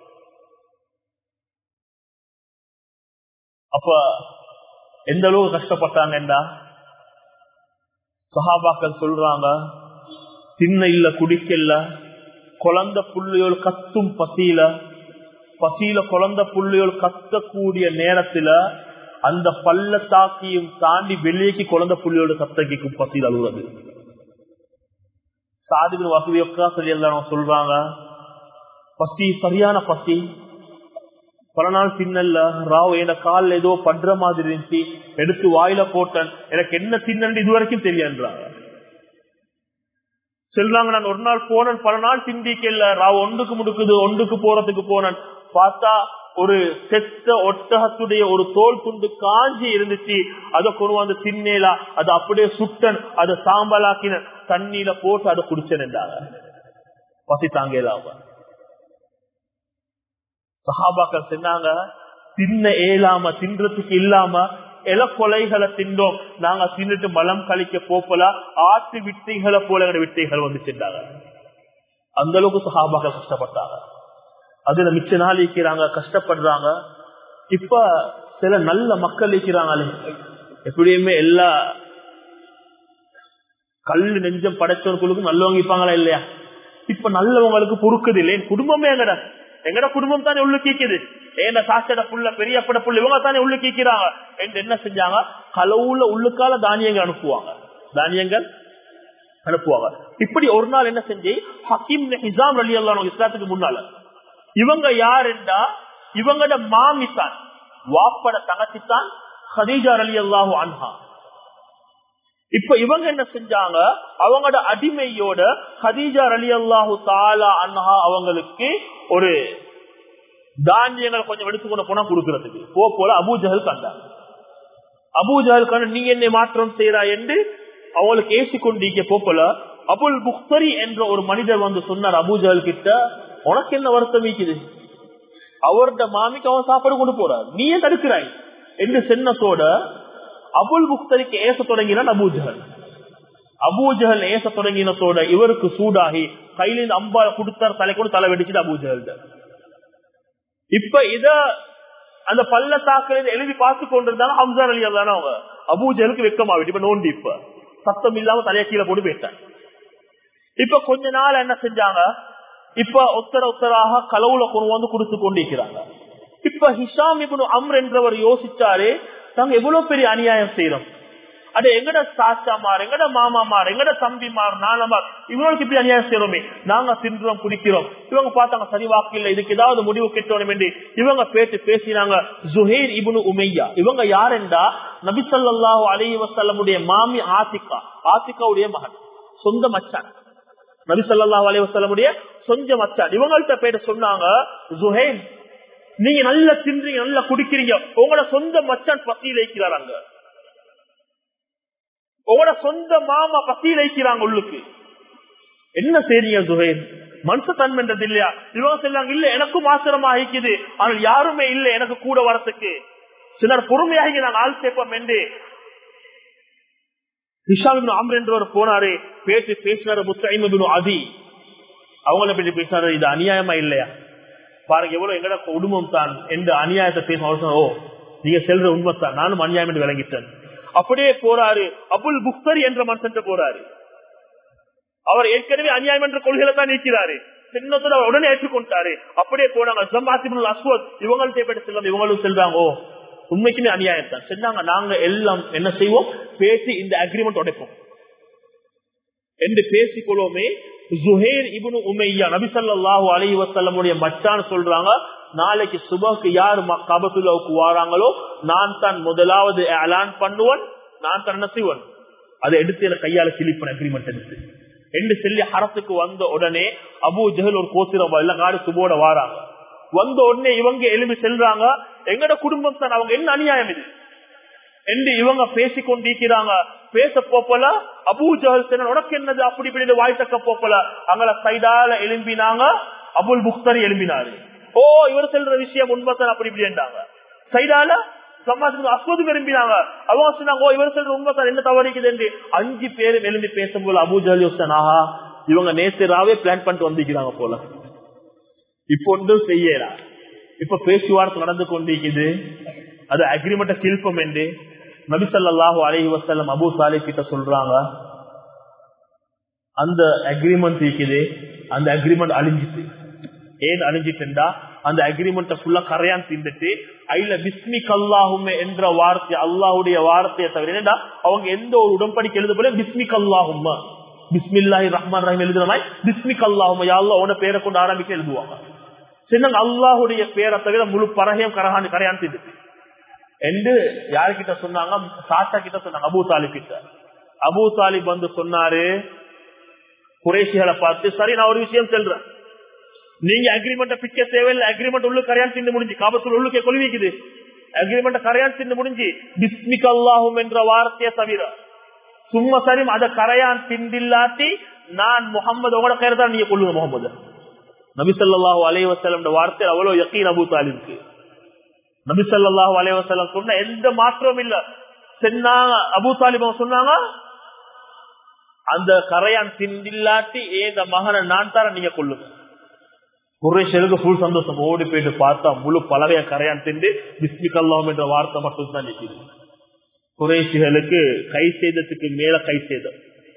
அப்ப எந்த அளவுக்கு கஷ்டப்பட்டாங்கடா, சஹாபாக்கள் சொல்றாங்க, தின்ன இல்ல, குடிக்கல, குழந்தை புள்ளியோல் கத்தும் பசியில, பசியில குழந்தை புள்ளியோல் கத்தக்கூடிய நேரத்துல அந்த பள்ளத்தாக்கியும் தாண்டி வெளியேக்கு குழந்தை புள்ளியோட சத்தம் பசியில் அழுவது. சாதிபின் வசதியொக்கா சொல்லி எல்லாம் சொல்றாங்க, பசி சரியான பசி, பல நாள் தின்னல்ல, ராவ் என் கால் ஏதோ படுற மாதிரி இருந்துச்சு, எடுத்து வாயில போட்டேன், எனக்கு என்ன தின்னு இதுவரைக்கும் தெரியான்றாங்க. சொல்றாங்க, நான் ஒரு நாள் போனேன், பல நாள் திண்டிக்கல, ராவ் ஒன்றுக்கு முடுக்குது, ஒன்றுக்கு போறதுக்கு போனேன், பார்த்தா ஒரு செத்த ஒட்டகத்துடைய ஒரு தோல் துண்டு காஞ்சி இருந்துச்சு. அதை கொண்டு வந்து தின்னேலா, அதை அப்படியே சுட்டன், அதை சாம்பலாக்கின, தண்ணியில போட்டு அதை குடிச்சேன் என்றாங்க. பசி தாங்கலாம சஹாபாக்கள் சொன்னாங்க, தின்ன ஏலாம, தின்றதுக்கு இல்லாம இல கொலைகளை தின்றோம். நாங்க தின்னுட்டு மலம் கழிக்க போப்பல, ஆட்டு விட்டைகளை போல விட்டைகள் வந்து சென்றாங்க. அந்த அளவுக்கு சஹாபாக்கள் கஷ்டப்பட்டாங்க. அதுல மிச்ச நாள் இருக்கிறாங்க, கஷ்டப்படுறாங்க. இப்ப சில நல்ல மக்கள் இருக்கிறாங்களே, எப்படியுமே எல்லா கல்லு நெஞ்சம் படைச்சவர்களுக்கும் நல்லவங்க இருப்பாங்களா இல்லையா? இப்ப நல்லவங்களுக்கு பொறுக்குது இல்லை, குடும்பமே எங்கட எங்கட குடும்பம் தானே உள்ளு கீக்குது, ஏன்னா சாச்சட புள்ள பெரியப்பட புள்ள இவங்க தானே உள்ளு கீக்கிறாங்க என்று என்ன செஞ்சாங்க, களவுல உள்ளுக்கால தானியங்கள் அனுப்புவாங்க, தானியங்கள் அனுப்புவாங்க. இப்படி ஒரு நாள் என்ன செஞ்சு, ஹக்கீம் ஹிசாம் ரலியல்லாஹு இஸ்லாத்துக்கு முன்னால, இவங்க யார் என்றா இவங்கட மாமித்தான், வாப்பட தங்கச்சித்தான் ஹதீஜா ரலியல்லாஹு அன்ஹா. இப்ப இவங்க என்ன செஞ்சாங்க, அவங்களோட அடிமையோட ஹதீஜா ரலியல்லாஹு தஆலா அன்ஹா அவங்களுக்கு ஒரு தானியங்களை கொஞ்சம் எடுத்துக்கொண்டு போனா கொடுக்கறதுக்கு போ போல அபூ ஜஹல் கண்டாங்க. அபூ ஜஹல் கண்டு நீ என்னை மாற்றம் செய்யறா என்று அவங்களுக்கு ஏசி கொண்டிருக்க போல அபுல் புக்தரி என்ற ஒரு மனிதர் வந்து சொன்னார் அபூ ஜஹல் கிட்ட, உனக்கு என்ன வருத்தம் இருக்குது, அவரோட மாமிக்கு அவன் சாப்பாடு கொண்டு போறார், நீயே தடுக்கிறாய் என்று சென்னத்தோட அபுல் புக்தரிக்கு ஏச தொடங்கினான் அபூ ஜஹல். அபூ ஜஹல் ஏச தொடங்கினத்தோட இவருக்கு சூடாகி கையில அம்பா கொடுத்தார், தலை கொண்டு தலை வெடிச்சுட்டு அபூ ஜஹல். இப்ப இத அந்த பள்ளத்தாக்கில் எழுதி பார்த்து கொண்டிருந்தாங்க ஹம்சா ரலியல்லாஹு அன்ஹு. அபூஜலுக்கு வெக்கமாவிட்டு இப்ப நோண்டி இப்ப சத்தம் இல்லாம தலைய கீழே போட்டு போயிட்டான். இப்ப கொஞ்ச நாள் என்ன செஞ்சாங்க, இப்ப ஒத்தர ஒத்தராக களவுல கொண்டு வந்து குடிச்சு கொண்டிருக்கிறாங்க. இப்ப ஹிஷாம் இப்னு அம்ர் என்றவர் யோசிச்சாரு, நாங்க எவ்வளவு பெரிய அநியாயம் செய்யறோம், அது எங்கட சாச்சாமார், எங்கட மாமாமார், எங்கட தம்பிமார், நானமார், இவங்களுக்கு இப்படி அநியாயம் செய்யறோமே, நாங்க தின்றோம் குடிக்கிறோம். இவங்க பார்த்தாங்க சரி வாக்கு இல்ல, இதுக்கு ஏதாவது முடிவு கெட்டணும் என்று இவங்க பேச்சு பேசினாங்க. ஜுஹைர் இப்னு உமையா இவங்க யார் என்றா நபி ஸல்லல்லாஹு அலைஹி வஸல்லமுடைய மாமி ஆத்திகா, ஆத்திகாவுடைய மகன், சொந்த மச்சான், நபி ஸல்லல்லாஹு அலைஹி வஸல்லமுடைய சொந்த மச்சான். இவங்கள்ட்ட பேர் சொன்னாங்க, ஜுஹைர் நீங்க நல்லா தின்றீங்க, நல்லா குடிக்கிறீங்க, உங்களோட சொந்த மச்சான் பசியில் வைக்கிறாங்க, உங்களோட சொந்த மாமா பசியில் வைக்கிறாங்க, உள்ளுக்கு என்ன செய்றீங்க ஜுஹைர், மனுஷ தன்மைன்றது இல்லையா? இவங்க சொல்லாங்க, இல்ல எனக்கும் ஆசிரமா ஆகிக்குது, ஆனால் யாருமே இல்ல எனக்கு கூட வரத்துக்கு, சிலர் பொறுமையாகி நாங்க ஆள் சேர்ப்போம் என்று ஹிஷாம் இப்னு அம்ர் என்றவர் போனாரு, பேச்சு பேசினாரு. முத்தைம் இப்னு அதி அவங்கள பற்றி பேசினாரு, இது அநியாயமா இல்லையா, பாருங்க எவ்வளவு எங்கட குடும்பம் தான் என்று அநியாயத்தை பேச. ஓ நீங்க செல்ற உண்மைத்தான், நானும் அநியாயம் என்று விளங்கிட்டேன். அப்படியே போறாரு, அபுல் புக்தரி என்ற மனுஷன் போறாரு. அவர் ஏற்கனவே அநியாயம் என்ற கொள்கையில தான் இருக்கிறாரு, சின்னத்துல உடனே ஏற்றுக்கொண்டாரு. அப்படியே போனாங்க ஜம்ஆத் அஸ்வத் இவங்கள்ட்ட போயிட்டு செல்லும், இவங்களும் செல்றாங்க, ஓ உண்மைக்குமே அநியாயம் தான். சொன்னாங்க நாங்க எல்லாம் என்ன செய்வோம், பேசி இந்த அக்ரிமெண்ட் உடைப்போம் என்று பேசிக்கொள்வோமே. ஜுஹைர் இப்னு உமையா நபி ஸல்லல்லாஹு அலைஹி வஸல்லமுடைய மச்சான் சொல்றாங்க, நாளைக்கு சுபஹ்க்கு யார் கஅபத்துல்லாஹ்வுக்கு வராங்களோ நான் தான் முதலாவது எலான் பண்ணுவேன், நான் தான் என்ன செய்வேன், அதை எடுத்து என் கையால கிழிப்பேன் அக்ரிமெண்ட் எடுத்து என்று சொல்லி ஹரத்துக்கு வந்த உடனே அபூ ஜஹல் ஒரு கோத்திரம் இல்ல காடு சுபோட வாராங்க. வந்த உடனே இவங்க எழுப்பி செல்றாங்க, எங்கட குடும்பம் தான், அவங்க என்ன அநியாயம் இது என்று இவங்க பேசிக்கொண்டிருக்கிறாங்க. பேச போப்பல அபூ ஜஹல் சொன்ன உனக்கு என்னது அப்படி இப்படி வாய் தக்க போப்பல, அங்கள சைடால எழும்பினாங்க. அபுல் புக்தரி எழும்பினாரு, ஓ இவர் சொல்ற விஷயம் உண்மைத்தான் அப்படி இப்படி என்றாங்க. சைடால அஸ்வது விரும்பினாங்க, அவங்க சொன்னாங்க, ஓ இவர் சொல்ற உண்மைத்தான், என்ன தவறிக்குது என்று அஞ்சு பேரும் எழும்பி பேசும்போது அபூ ஜஹல் யோசனாக இவங்க நேத்தராவே பிளான் பண்ணிட்டு வந்திருக்கிறாங்க போல, இப்ப ஒன்றும் செய்யறா, இப்ப பேச்சுவார்த்தை நடந்து கொண்டிருக்குது, அது அக்ரிமெண்ட கில்பம் என்று நபி ஸல்லல்லாஹு அலைஹி வஸல்லம் அபூ தாலிப் கிட்ட சொல்றாங்க. அந்த அக்ரிமெண்ட் இருக்குது, அந்த அக்ரிமெண்ட் அழிஞ்சிட்டு, ஏன் அழிஞ்சிட்டுண்டா அந்த அக்ரிமெண்ட் ஃபுல்லா கரையான் திண்டுட்டு ஐல பிஸ்மிக் அல்லாஹும்ம என்ற வார்த்தை, அல்லாஹ்வுடைய வார்த்தையை தவிர என்னடா அவங்க எந்த ஒரு உடன்படிக்கை எழுத போல பிஸ்மிக் அல்லாஹும்ம, பிஸ்மில்லாஹிர் ரஹ்மானிர் ரஹீம் எழுதுற மாதிரி பிஸ்மிக் அல்லாஹும்ம யா அல்லாஹ் உன பேரை கொண்டு ஆரம்பிக்க எழுதுவாங்க. சின்ன அல்லாஹ்வுடைய பேரை தவிர முழு பரகையும் கரகான் கரையான் திண்டுட்டு என்று யாருக்கிட்ட சொன்னாங்க, சாச்சா கிட்ட சொன்னாங்க, அபூ தாலிப் கிட்ட. அபூ தாலிப் வந்து சொன்னாரு குறைஷிகளை பார்த்து, சரி நான் ஒரு விஷயம் சொல்றேன், நீங்க அக்ரிமெண்ட் பிக்க தேவையில்லை, அக்ரிமெண்ட் உள்ளு கரையான் தின்னு முடிஞ்சு, காபத்துல உள்ளுக்கே கொள்விக்குது, அக்ரிமெண்ட் கரையான் தின்னு முடிஞ்சு, பிஸ்மிக் அல்லாஹும் என்ற வார்த்தையை தவிர சும்மா சரி அத கரையான் திண்டில்லாட்டி நான் முகமது உங்களோட கயிறு தான் நீங்க கொள்ளுங்க. முகமது நபி ஸல்லல்லாஹு அலைஹி வஸல்லம் வார்த்தை அவ்வளவு யக்கீன் அபூ தாலிப்க்கு. நபி ஸல்லல்லாஹு அலைஹி வஸல்லம் சொன்ன எந்த மாற்றமும் இல்ல. சொன்னாங்க அபூ தாலிப் சொன்னாங்க, அந்த கரையான் திண்டில்லாட்டி ஏத மகனை நான் தர நீங்க கொள்ளுங்க. குறைஷருக்கு ஃபுல் சந்தோஷம், ஓடி போயிட்டு பார்த்தா முழு பலகைய கரையான் திண்டு பிஸ்மிக் அல்லாஹ் என்ற வார்த்தை மட்டும் தான் நிற்குது. குறைஷிகளுக்கு கை செய்ததுக்கு மேல கை செய்தம்,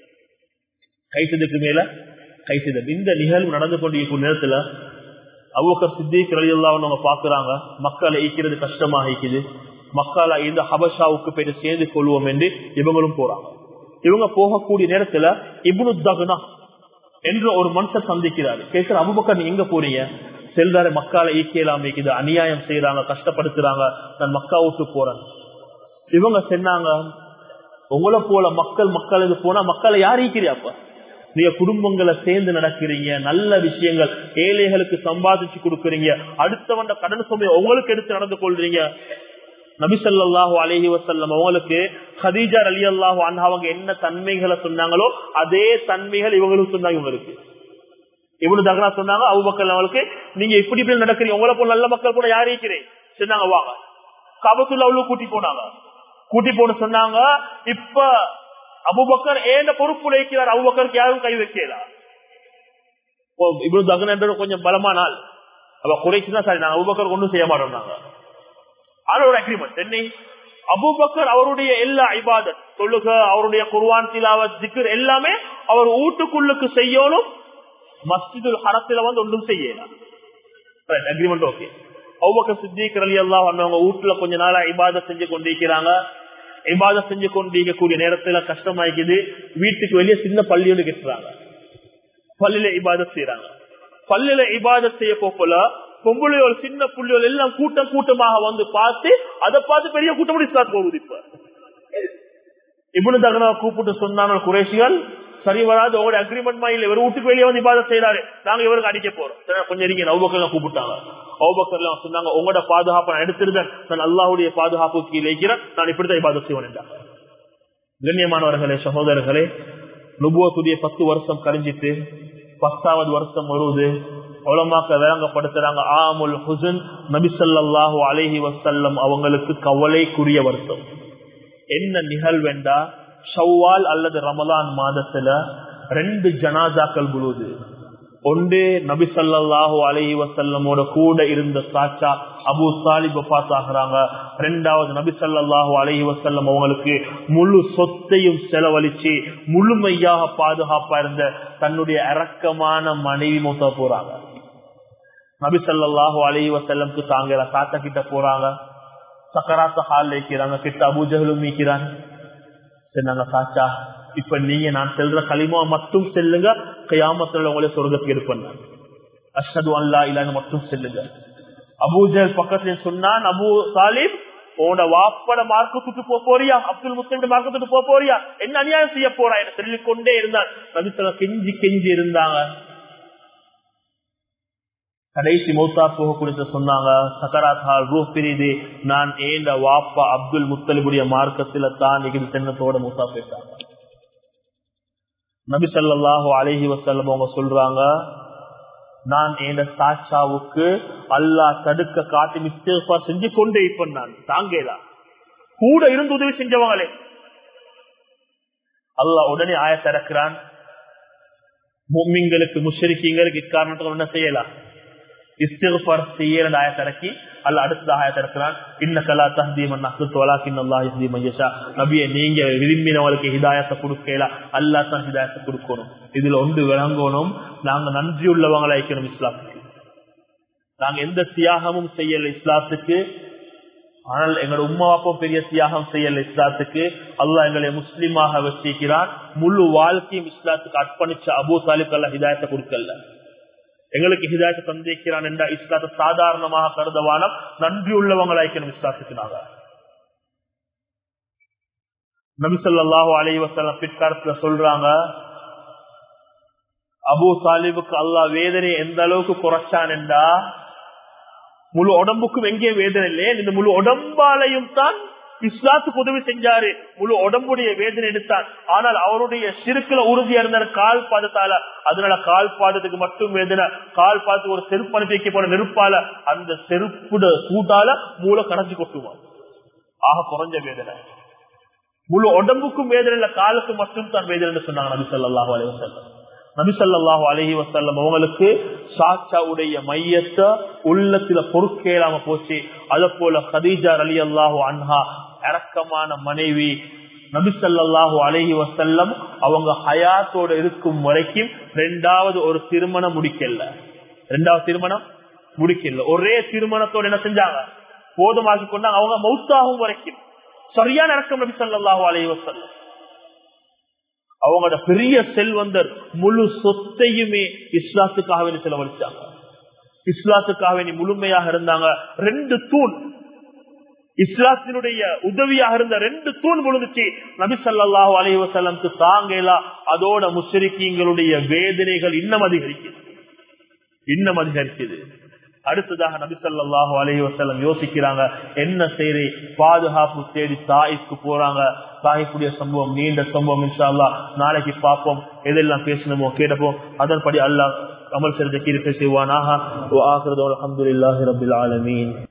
கை செய்ததுக்கு மேல கை செய்தம். இந்த நிகழ்வு நடந்து கொண்டிருக்கும் நேரத்துல அபூபக்கர் சித்திக் ரலியல்லாஹு அன்ஹு பாக்குறாங்க, மக்களை ஈக்கிறது கஷ்டமாக இருக்குது, மக்களை இந்த ஹபஷாவுக்கு போயிட்டு சேர்ந்து கொள்வோம் என்று இவங்களும் போறாங்க. இவங்க போகக்கூடிய நேரத்துல இப்னு தக்னா என்ற ஒரு மனுஷன் சந்திக்கிறாரு. கேட்கிற அபூபக்கர் நீங்க எங்க போறீங்க? செல்றாரு, மக்களை ஈக்கலாம் இருக்குது, அநியாயம் செய்யறாங்க, கஷ்டப்படுத்துறாங்க, நான் மக்கா விட்டு போறேன். இவங்க சொன்னாங்க, உங்களை போல மக்கள் மக்கள் இது போனா மக்களை யார் ஈக்கிறியாப்ப? நீங்க குடும்பங்களை சேர்ந்து நடக்கிறீங்க, நல்ல விஷயங்கள் ஏழைகளுக்கு சம்பாதிச்சு கொடுக்கறீங்க, அடுத்தவண்ட கடன் சுமையை உங்களுக்கு எடுத்து நடந்து கொள்றீங்க. நபி ஸல்லல்லாஹு அலைஹி வஸல்லம் அவங்களுக்கு கதீஜா ரலியல்லாஹு அன்ஹா அவங்க என்ன தன்மைகளை சொன்னாங்களோ அதே தன்மைகள் இவங்களுக்கு சொன்னாங்க. இவங்களுக்கு இப்னு தக்னா சொன்னாங்க, அபூபக்கர் அவங்களுக்கு நீங்க இப்படி இப்படி நடக்கிறீங்க, உங்களை போல நல்ல மக்கள் கூட யார் இருக்கிறேன் சொன்னாங்க. வாங்க காபத்துல்லாஹ் கூட்டி போனாங்க. கூட்டி போன சொன்னாங்க, இப்ப அபூபக்கர் ஏன பொறுப்பு வைக்கிறார், அபூபக்கருக்கு யாரும் கை வைக்கல. இப்னு தக்னா கொஞ்சம் பலமானால் அவ குறைஷ் தான் சரி, நாங்க அபூபக்கர் ஒன்றும் செய்ய மாட்டோம். ஆனா ஒரு அக்ரிமெண்ட் என்ன, அபூபக்கர் அவருடைய எல்லா இபாதத் தொழுக, அவருடைய குர்ஆன் திலாவத், திக்ர் எல்லாமே அவர் வீட்டுக்குள்ளுக்கு செய்யணும். மஸ்ஜிதுல் ஹரத்துல வந்து ஒன்றும் செய்யலாம். Agreement okay. அபூபக்கர் சித்திக் ரலியல்லாஹு அன்ஹு அவங்க வீட்டுல கொஞ்ச நாளா இபாதத் செஞ்சு கொண்டிருக்கிறாங்க. இபாதத் செஞ்சு கொண்டிருக்கக்கூடிய நேரத்துல கஷ்டமாயிக்குது. வீட்டுக்கு வெளியே சின்ன பள்ளியோடு கட்டுறாங்க. பள்ளியில இபாதத் செய்யறாங்க. பள்ளியில இபாதத் செய்ய போல பொம்பளையோட சின்ன புள்ளியோட எல்லாம் கூட்டம் கூட்டமாக வந்து பார்த்து அதை பார்த்து பெரிய கூட்டம் இஸ்லாத்துக்கு போகுது. இப்ப இப்னு தக்னா கூப்பிட்டு சொன்னாங்க குறைஷிகள், சரி வராது, உங்களுடைய அக்ரிமெண்ட் மாதிரி இவர் வீட்டுக்கு வெளியே வந்து இபாதத் செய்யறாரு, நாங்க இவருக்கு அடிக்க போறோம். கொஞ்சம் இருங்க. அபூபக்கர் கூப்பிட்டாங்க. அபூபக்கர் சொன்னாங்க, உங்களோட பாதுகாப்பு நான் எடுத்திருந்தேன், நான் அல்லாஹ்வுடைய பாதுகாப்பு கீழே இருக்கிறேன், நான் இப்படித்தான் இபாதத் செய்வேன் என்றாங்க. கண்ணியமானவர்களே, சகோதரர்களே, நுபுவத்துடைய பத்து வருஷம் கழிஞ்சிட்டு பத்தாவது வருஷம் வருவது. உலமாக்க விளங்கப்படுத்துறாங்க, ஆமுல் ஹுஸ்ன், நபி ஸல்லல்லாஹு அலைஹி வஸல்லம் அவங்களுக்கு கவலைக்குரிய வருஷம். என்ன நிகழ்வெண்டா, ஷவ்வால் அல்லது ரமலான் மாதத்துல ரெண்டு ஜனாசாக்கள் விழுது. ஒன்று நபி ஸல்லல்லாஹு அலைஹி வஸல்லமோட கூட இருந்த சாச்சா அபூ தாலிப் வஃபாத் ஆகுறாங்க. இரண்டாவது நபி ஸல்லல்லாஹு அலைஹி வஸல்லம் அவங்களுக்கு முழு சொத்தையும் செலவழிச்சு முழுமையாக பாதுகாப்பா இருந்த தன்னுடைய இரக்கமான மனைவி மூத்தா போறாங்க. நபி ஸல்லல்லாஹு அலைஹி வஸல்லம்க்கு தாங்கல சாச்சா கிட்ட போறாங்க. சக்கராத்த ஹால் இருக்கிறாங்க. கிட்ட அபூ ஜஹலும் நீக்கிறாங்க. சொன்னாங்க, சாச்சா இப்ப நீங்க நான் செல்ற கலிமா மட்டும் செல்லுங்க, கியாமத்துல உங்களை சொர்க்கத்துக்கு எடுப்பேன், அஷ்ஹது அன் லா இலாஹ இல்லல்லாஹ் மட்டும் செல்லுங்க. அபூ ஜஹல் பக்கத்துல சொன்னான், அபூ தாலிப் உன்னோட வாப்பட மார்க்கத்துக்கு போக போறியா, அப்துல் முத்தலிப் மார்க்கத்துக்கு போக போறியா, என்ன அநியாயம் செய்ய போறா என்று சொல்லிக் கொண்டே இருந்தான். நபி ஸல்லல்லாஹு கெஞ்சி கெஞ்சி இருந்தாங்க. கடைசி மௌத்தா போக குறித்து சொன்னாங்க, சக்கராத்தால் ரூஹ் பிரிது, நான் ஏண்ட வாப்பா அப்துல் முத்தலிபுடைய மார்க்கத்துல தான் இது சென்னத்தோட மௌத்தா போயிட்டாங்க. நபி ஸல்லல்லாஹு அலைஹி வஸல்லம் அவங்க சொல்றாங்க, நான் ஏண்ட சாட்சாவுக்கு அல்லாஹ் தடுக்க காட்டி இஸ்திக்ஃபார் செஞ்சு கொண்டே இப்ப நான் தாங்கேதா கூட இருந்து உதவி செஞ்சவங்களே. அல்லாஹ் உடனே ஆயத்தை இறக்குறான், முஃமின்களுக்கு முஷ்ரிக்கீங்களுக்கு இக்காரணத்துக்கு என்ன செய்யலாம், இஸ்திக்ஃபார் செய்யற ஆயத்தை இறக்கி அல்ல அடுத்த ஆயத்தை இறக்குறான், இன்னக லா தஹ்தி மன் அஹ்பப்த வலாக்கின் அல்லாஹ் யஹ்தி மன் யஷா. நபியே, நீங்க விரும்பினவங்களுக்கு ஹிதாயத்தை கொடுக்கல, அல்லாஹ் தான் ஹிதாயத்தை கொடுக்கணும். இதுல ஒன்று விளங்கணும், நாங்க நன்றியுள்ளவங்களா இருக்கணும் இஸ்லாத்துக்கு. நாங்க எந்த தியாகமும் செய்யல இஸ்லாத்துக்கு. ஆனால் எங்களோட உம்மா அப்பா பெரிய தியாகம் செய்யல இஸ்லாத்துக்கு. அல்லாஹ் எங்களை முஸ்லிமாக வச்சிருக்கிறான். முழு வாழ்க்கையும் இஸ்லாத்துக்கு அர்ப்பணிச்ச அபூ தாலிப் அல்லாஹ் ஹிதாயத்தை கொடுக்கல. எங்களுக்கு ஹிதாயத்தை தந்திருக்கிறான் என்ற இஸ்லாத்தை சாதாரணமாக கருதவான நன்றி உள்ளவங்களாய்க்கணும் இஸ்லாத்துக்கு. நாங்க நபி ஸல்லல்லாஹு அலைஹி வஸல்லம் பிற்காலத்துல சொல்றாங்க, அபூ தாலிபுக்கு அல்லாஹ் வேதனை எந்த அளவுக்கு குறைச்சான் என்றா, முழு உடம்புக்கும் எங்கே வேதனை இல்லையே, இந்த முழு உடம்பாலையும் தான் இஸ்லாத்துக்கு உதவி செஞ்சாரு, முழு உடம்புடைய வேதனை எடுத்தான். ஆனால் அவருடைய சிறுக்குல உறுதியா இருந்தார் கால் பாதத்தால. அதனால கால் பாதத்துக்கு மட்டும் வேதனை, கால் பாதத்துக்கு ஒரு செருப்பு அனுப்பி வைக்க போன நெருப்பால அந்த செருப்புட சூட்டால மூளை கடைச்சி கொட்டுவான். ஆக குறைஞ்ச வேதனை. முழு உடம்புக்கும் வேதனை இல்ல, காலுக்கு மட்டும் தான் வேதனை சொன்னாங்க நபி ஸல்லல்லாஹு அலைஹி வஸல்லம். நபி ஸல்லல்லாஹு அலைஹி வஸல்லம் அவங்களுக்கு சாச்சாவுடைய மையத்தை உள்ளத்துல பொறுக்கேலாம போச்சு. அத போல கதீஜா ரலியல்லாஹு அன்ஹா இரக்கமான மனைவி, நபி ஸல்லல்லாஹு அலைஹி வஸல்லம் அவங்க ஹயாத்தோட இருக்கும் வரைக்கும் ரெண்டாவது ஒரு திருமணம் முடிக்கல. ரெண்டாவது திருமணம் முடிக்கல. ஒரே திருமணத்தோட என்ன செஞ்சாங்க, போதுமாக்கி கொண்டாங்க. அவங்க மௌத்தாகும் வரைக்கும் சரியான இரக்கம் நபி ஸல்லல்லாஹு அலைஹி வஸல்லம். அவங்களோட பெரிய செல்வந்தர் முழு சொத்தையுமே இஸ்லாத்துக்காக செலவழிச்சாங்க. இஸ்லாத்துக்காக முழுமையாக இருந்தாங்க. ரெண்டு தூண் இஸ்லாத்தினுடைய உதவியாக இருந்த ரெண்டு தூண் விழுந்துச்சு. நபி ஸல்லல்லாஹு அலைஹி வஸல்லம் தாங்கலா. அதோட முஸ்ரிக்கீங்களுடைய வேதனைகள் இன்னும் அதிகரிக்குது இன்னும் அதிகரிக்குது. அடுத்ததாக நபி ஸல்லல்லாஹு அலைஹி வஸல்லம் யோசிக்கிறாங்க, என்ன செய்தி, பாதுகாப்பு தேடி தாயிற்கு போறாங்க. தாயிக்குடைய சம்பவம் நீண்ட சம்பவம், இன்ஷா அல்லாஹ் நாளைக்கு பார்ப்போம். எதெல்லாம் பேசணுமோ கேட்டப்போம், அதன்படி அல்லாஹ் அமல் செய்த கீர்த்தி செய்வானாக. வ ஆகிரு தஅவானா அல்ஹம்துலில்லாஹி ரப்பில் ஆலமீன்.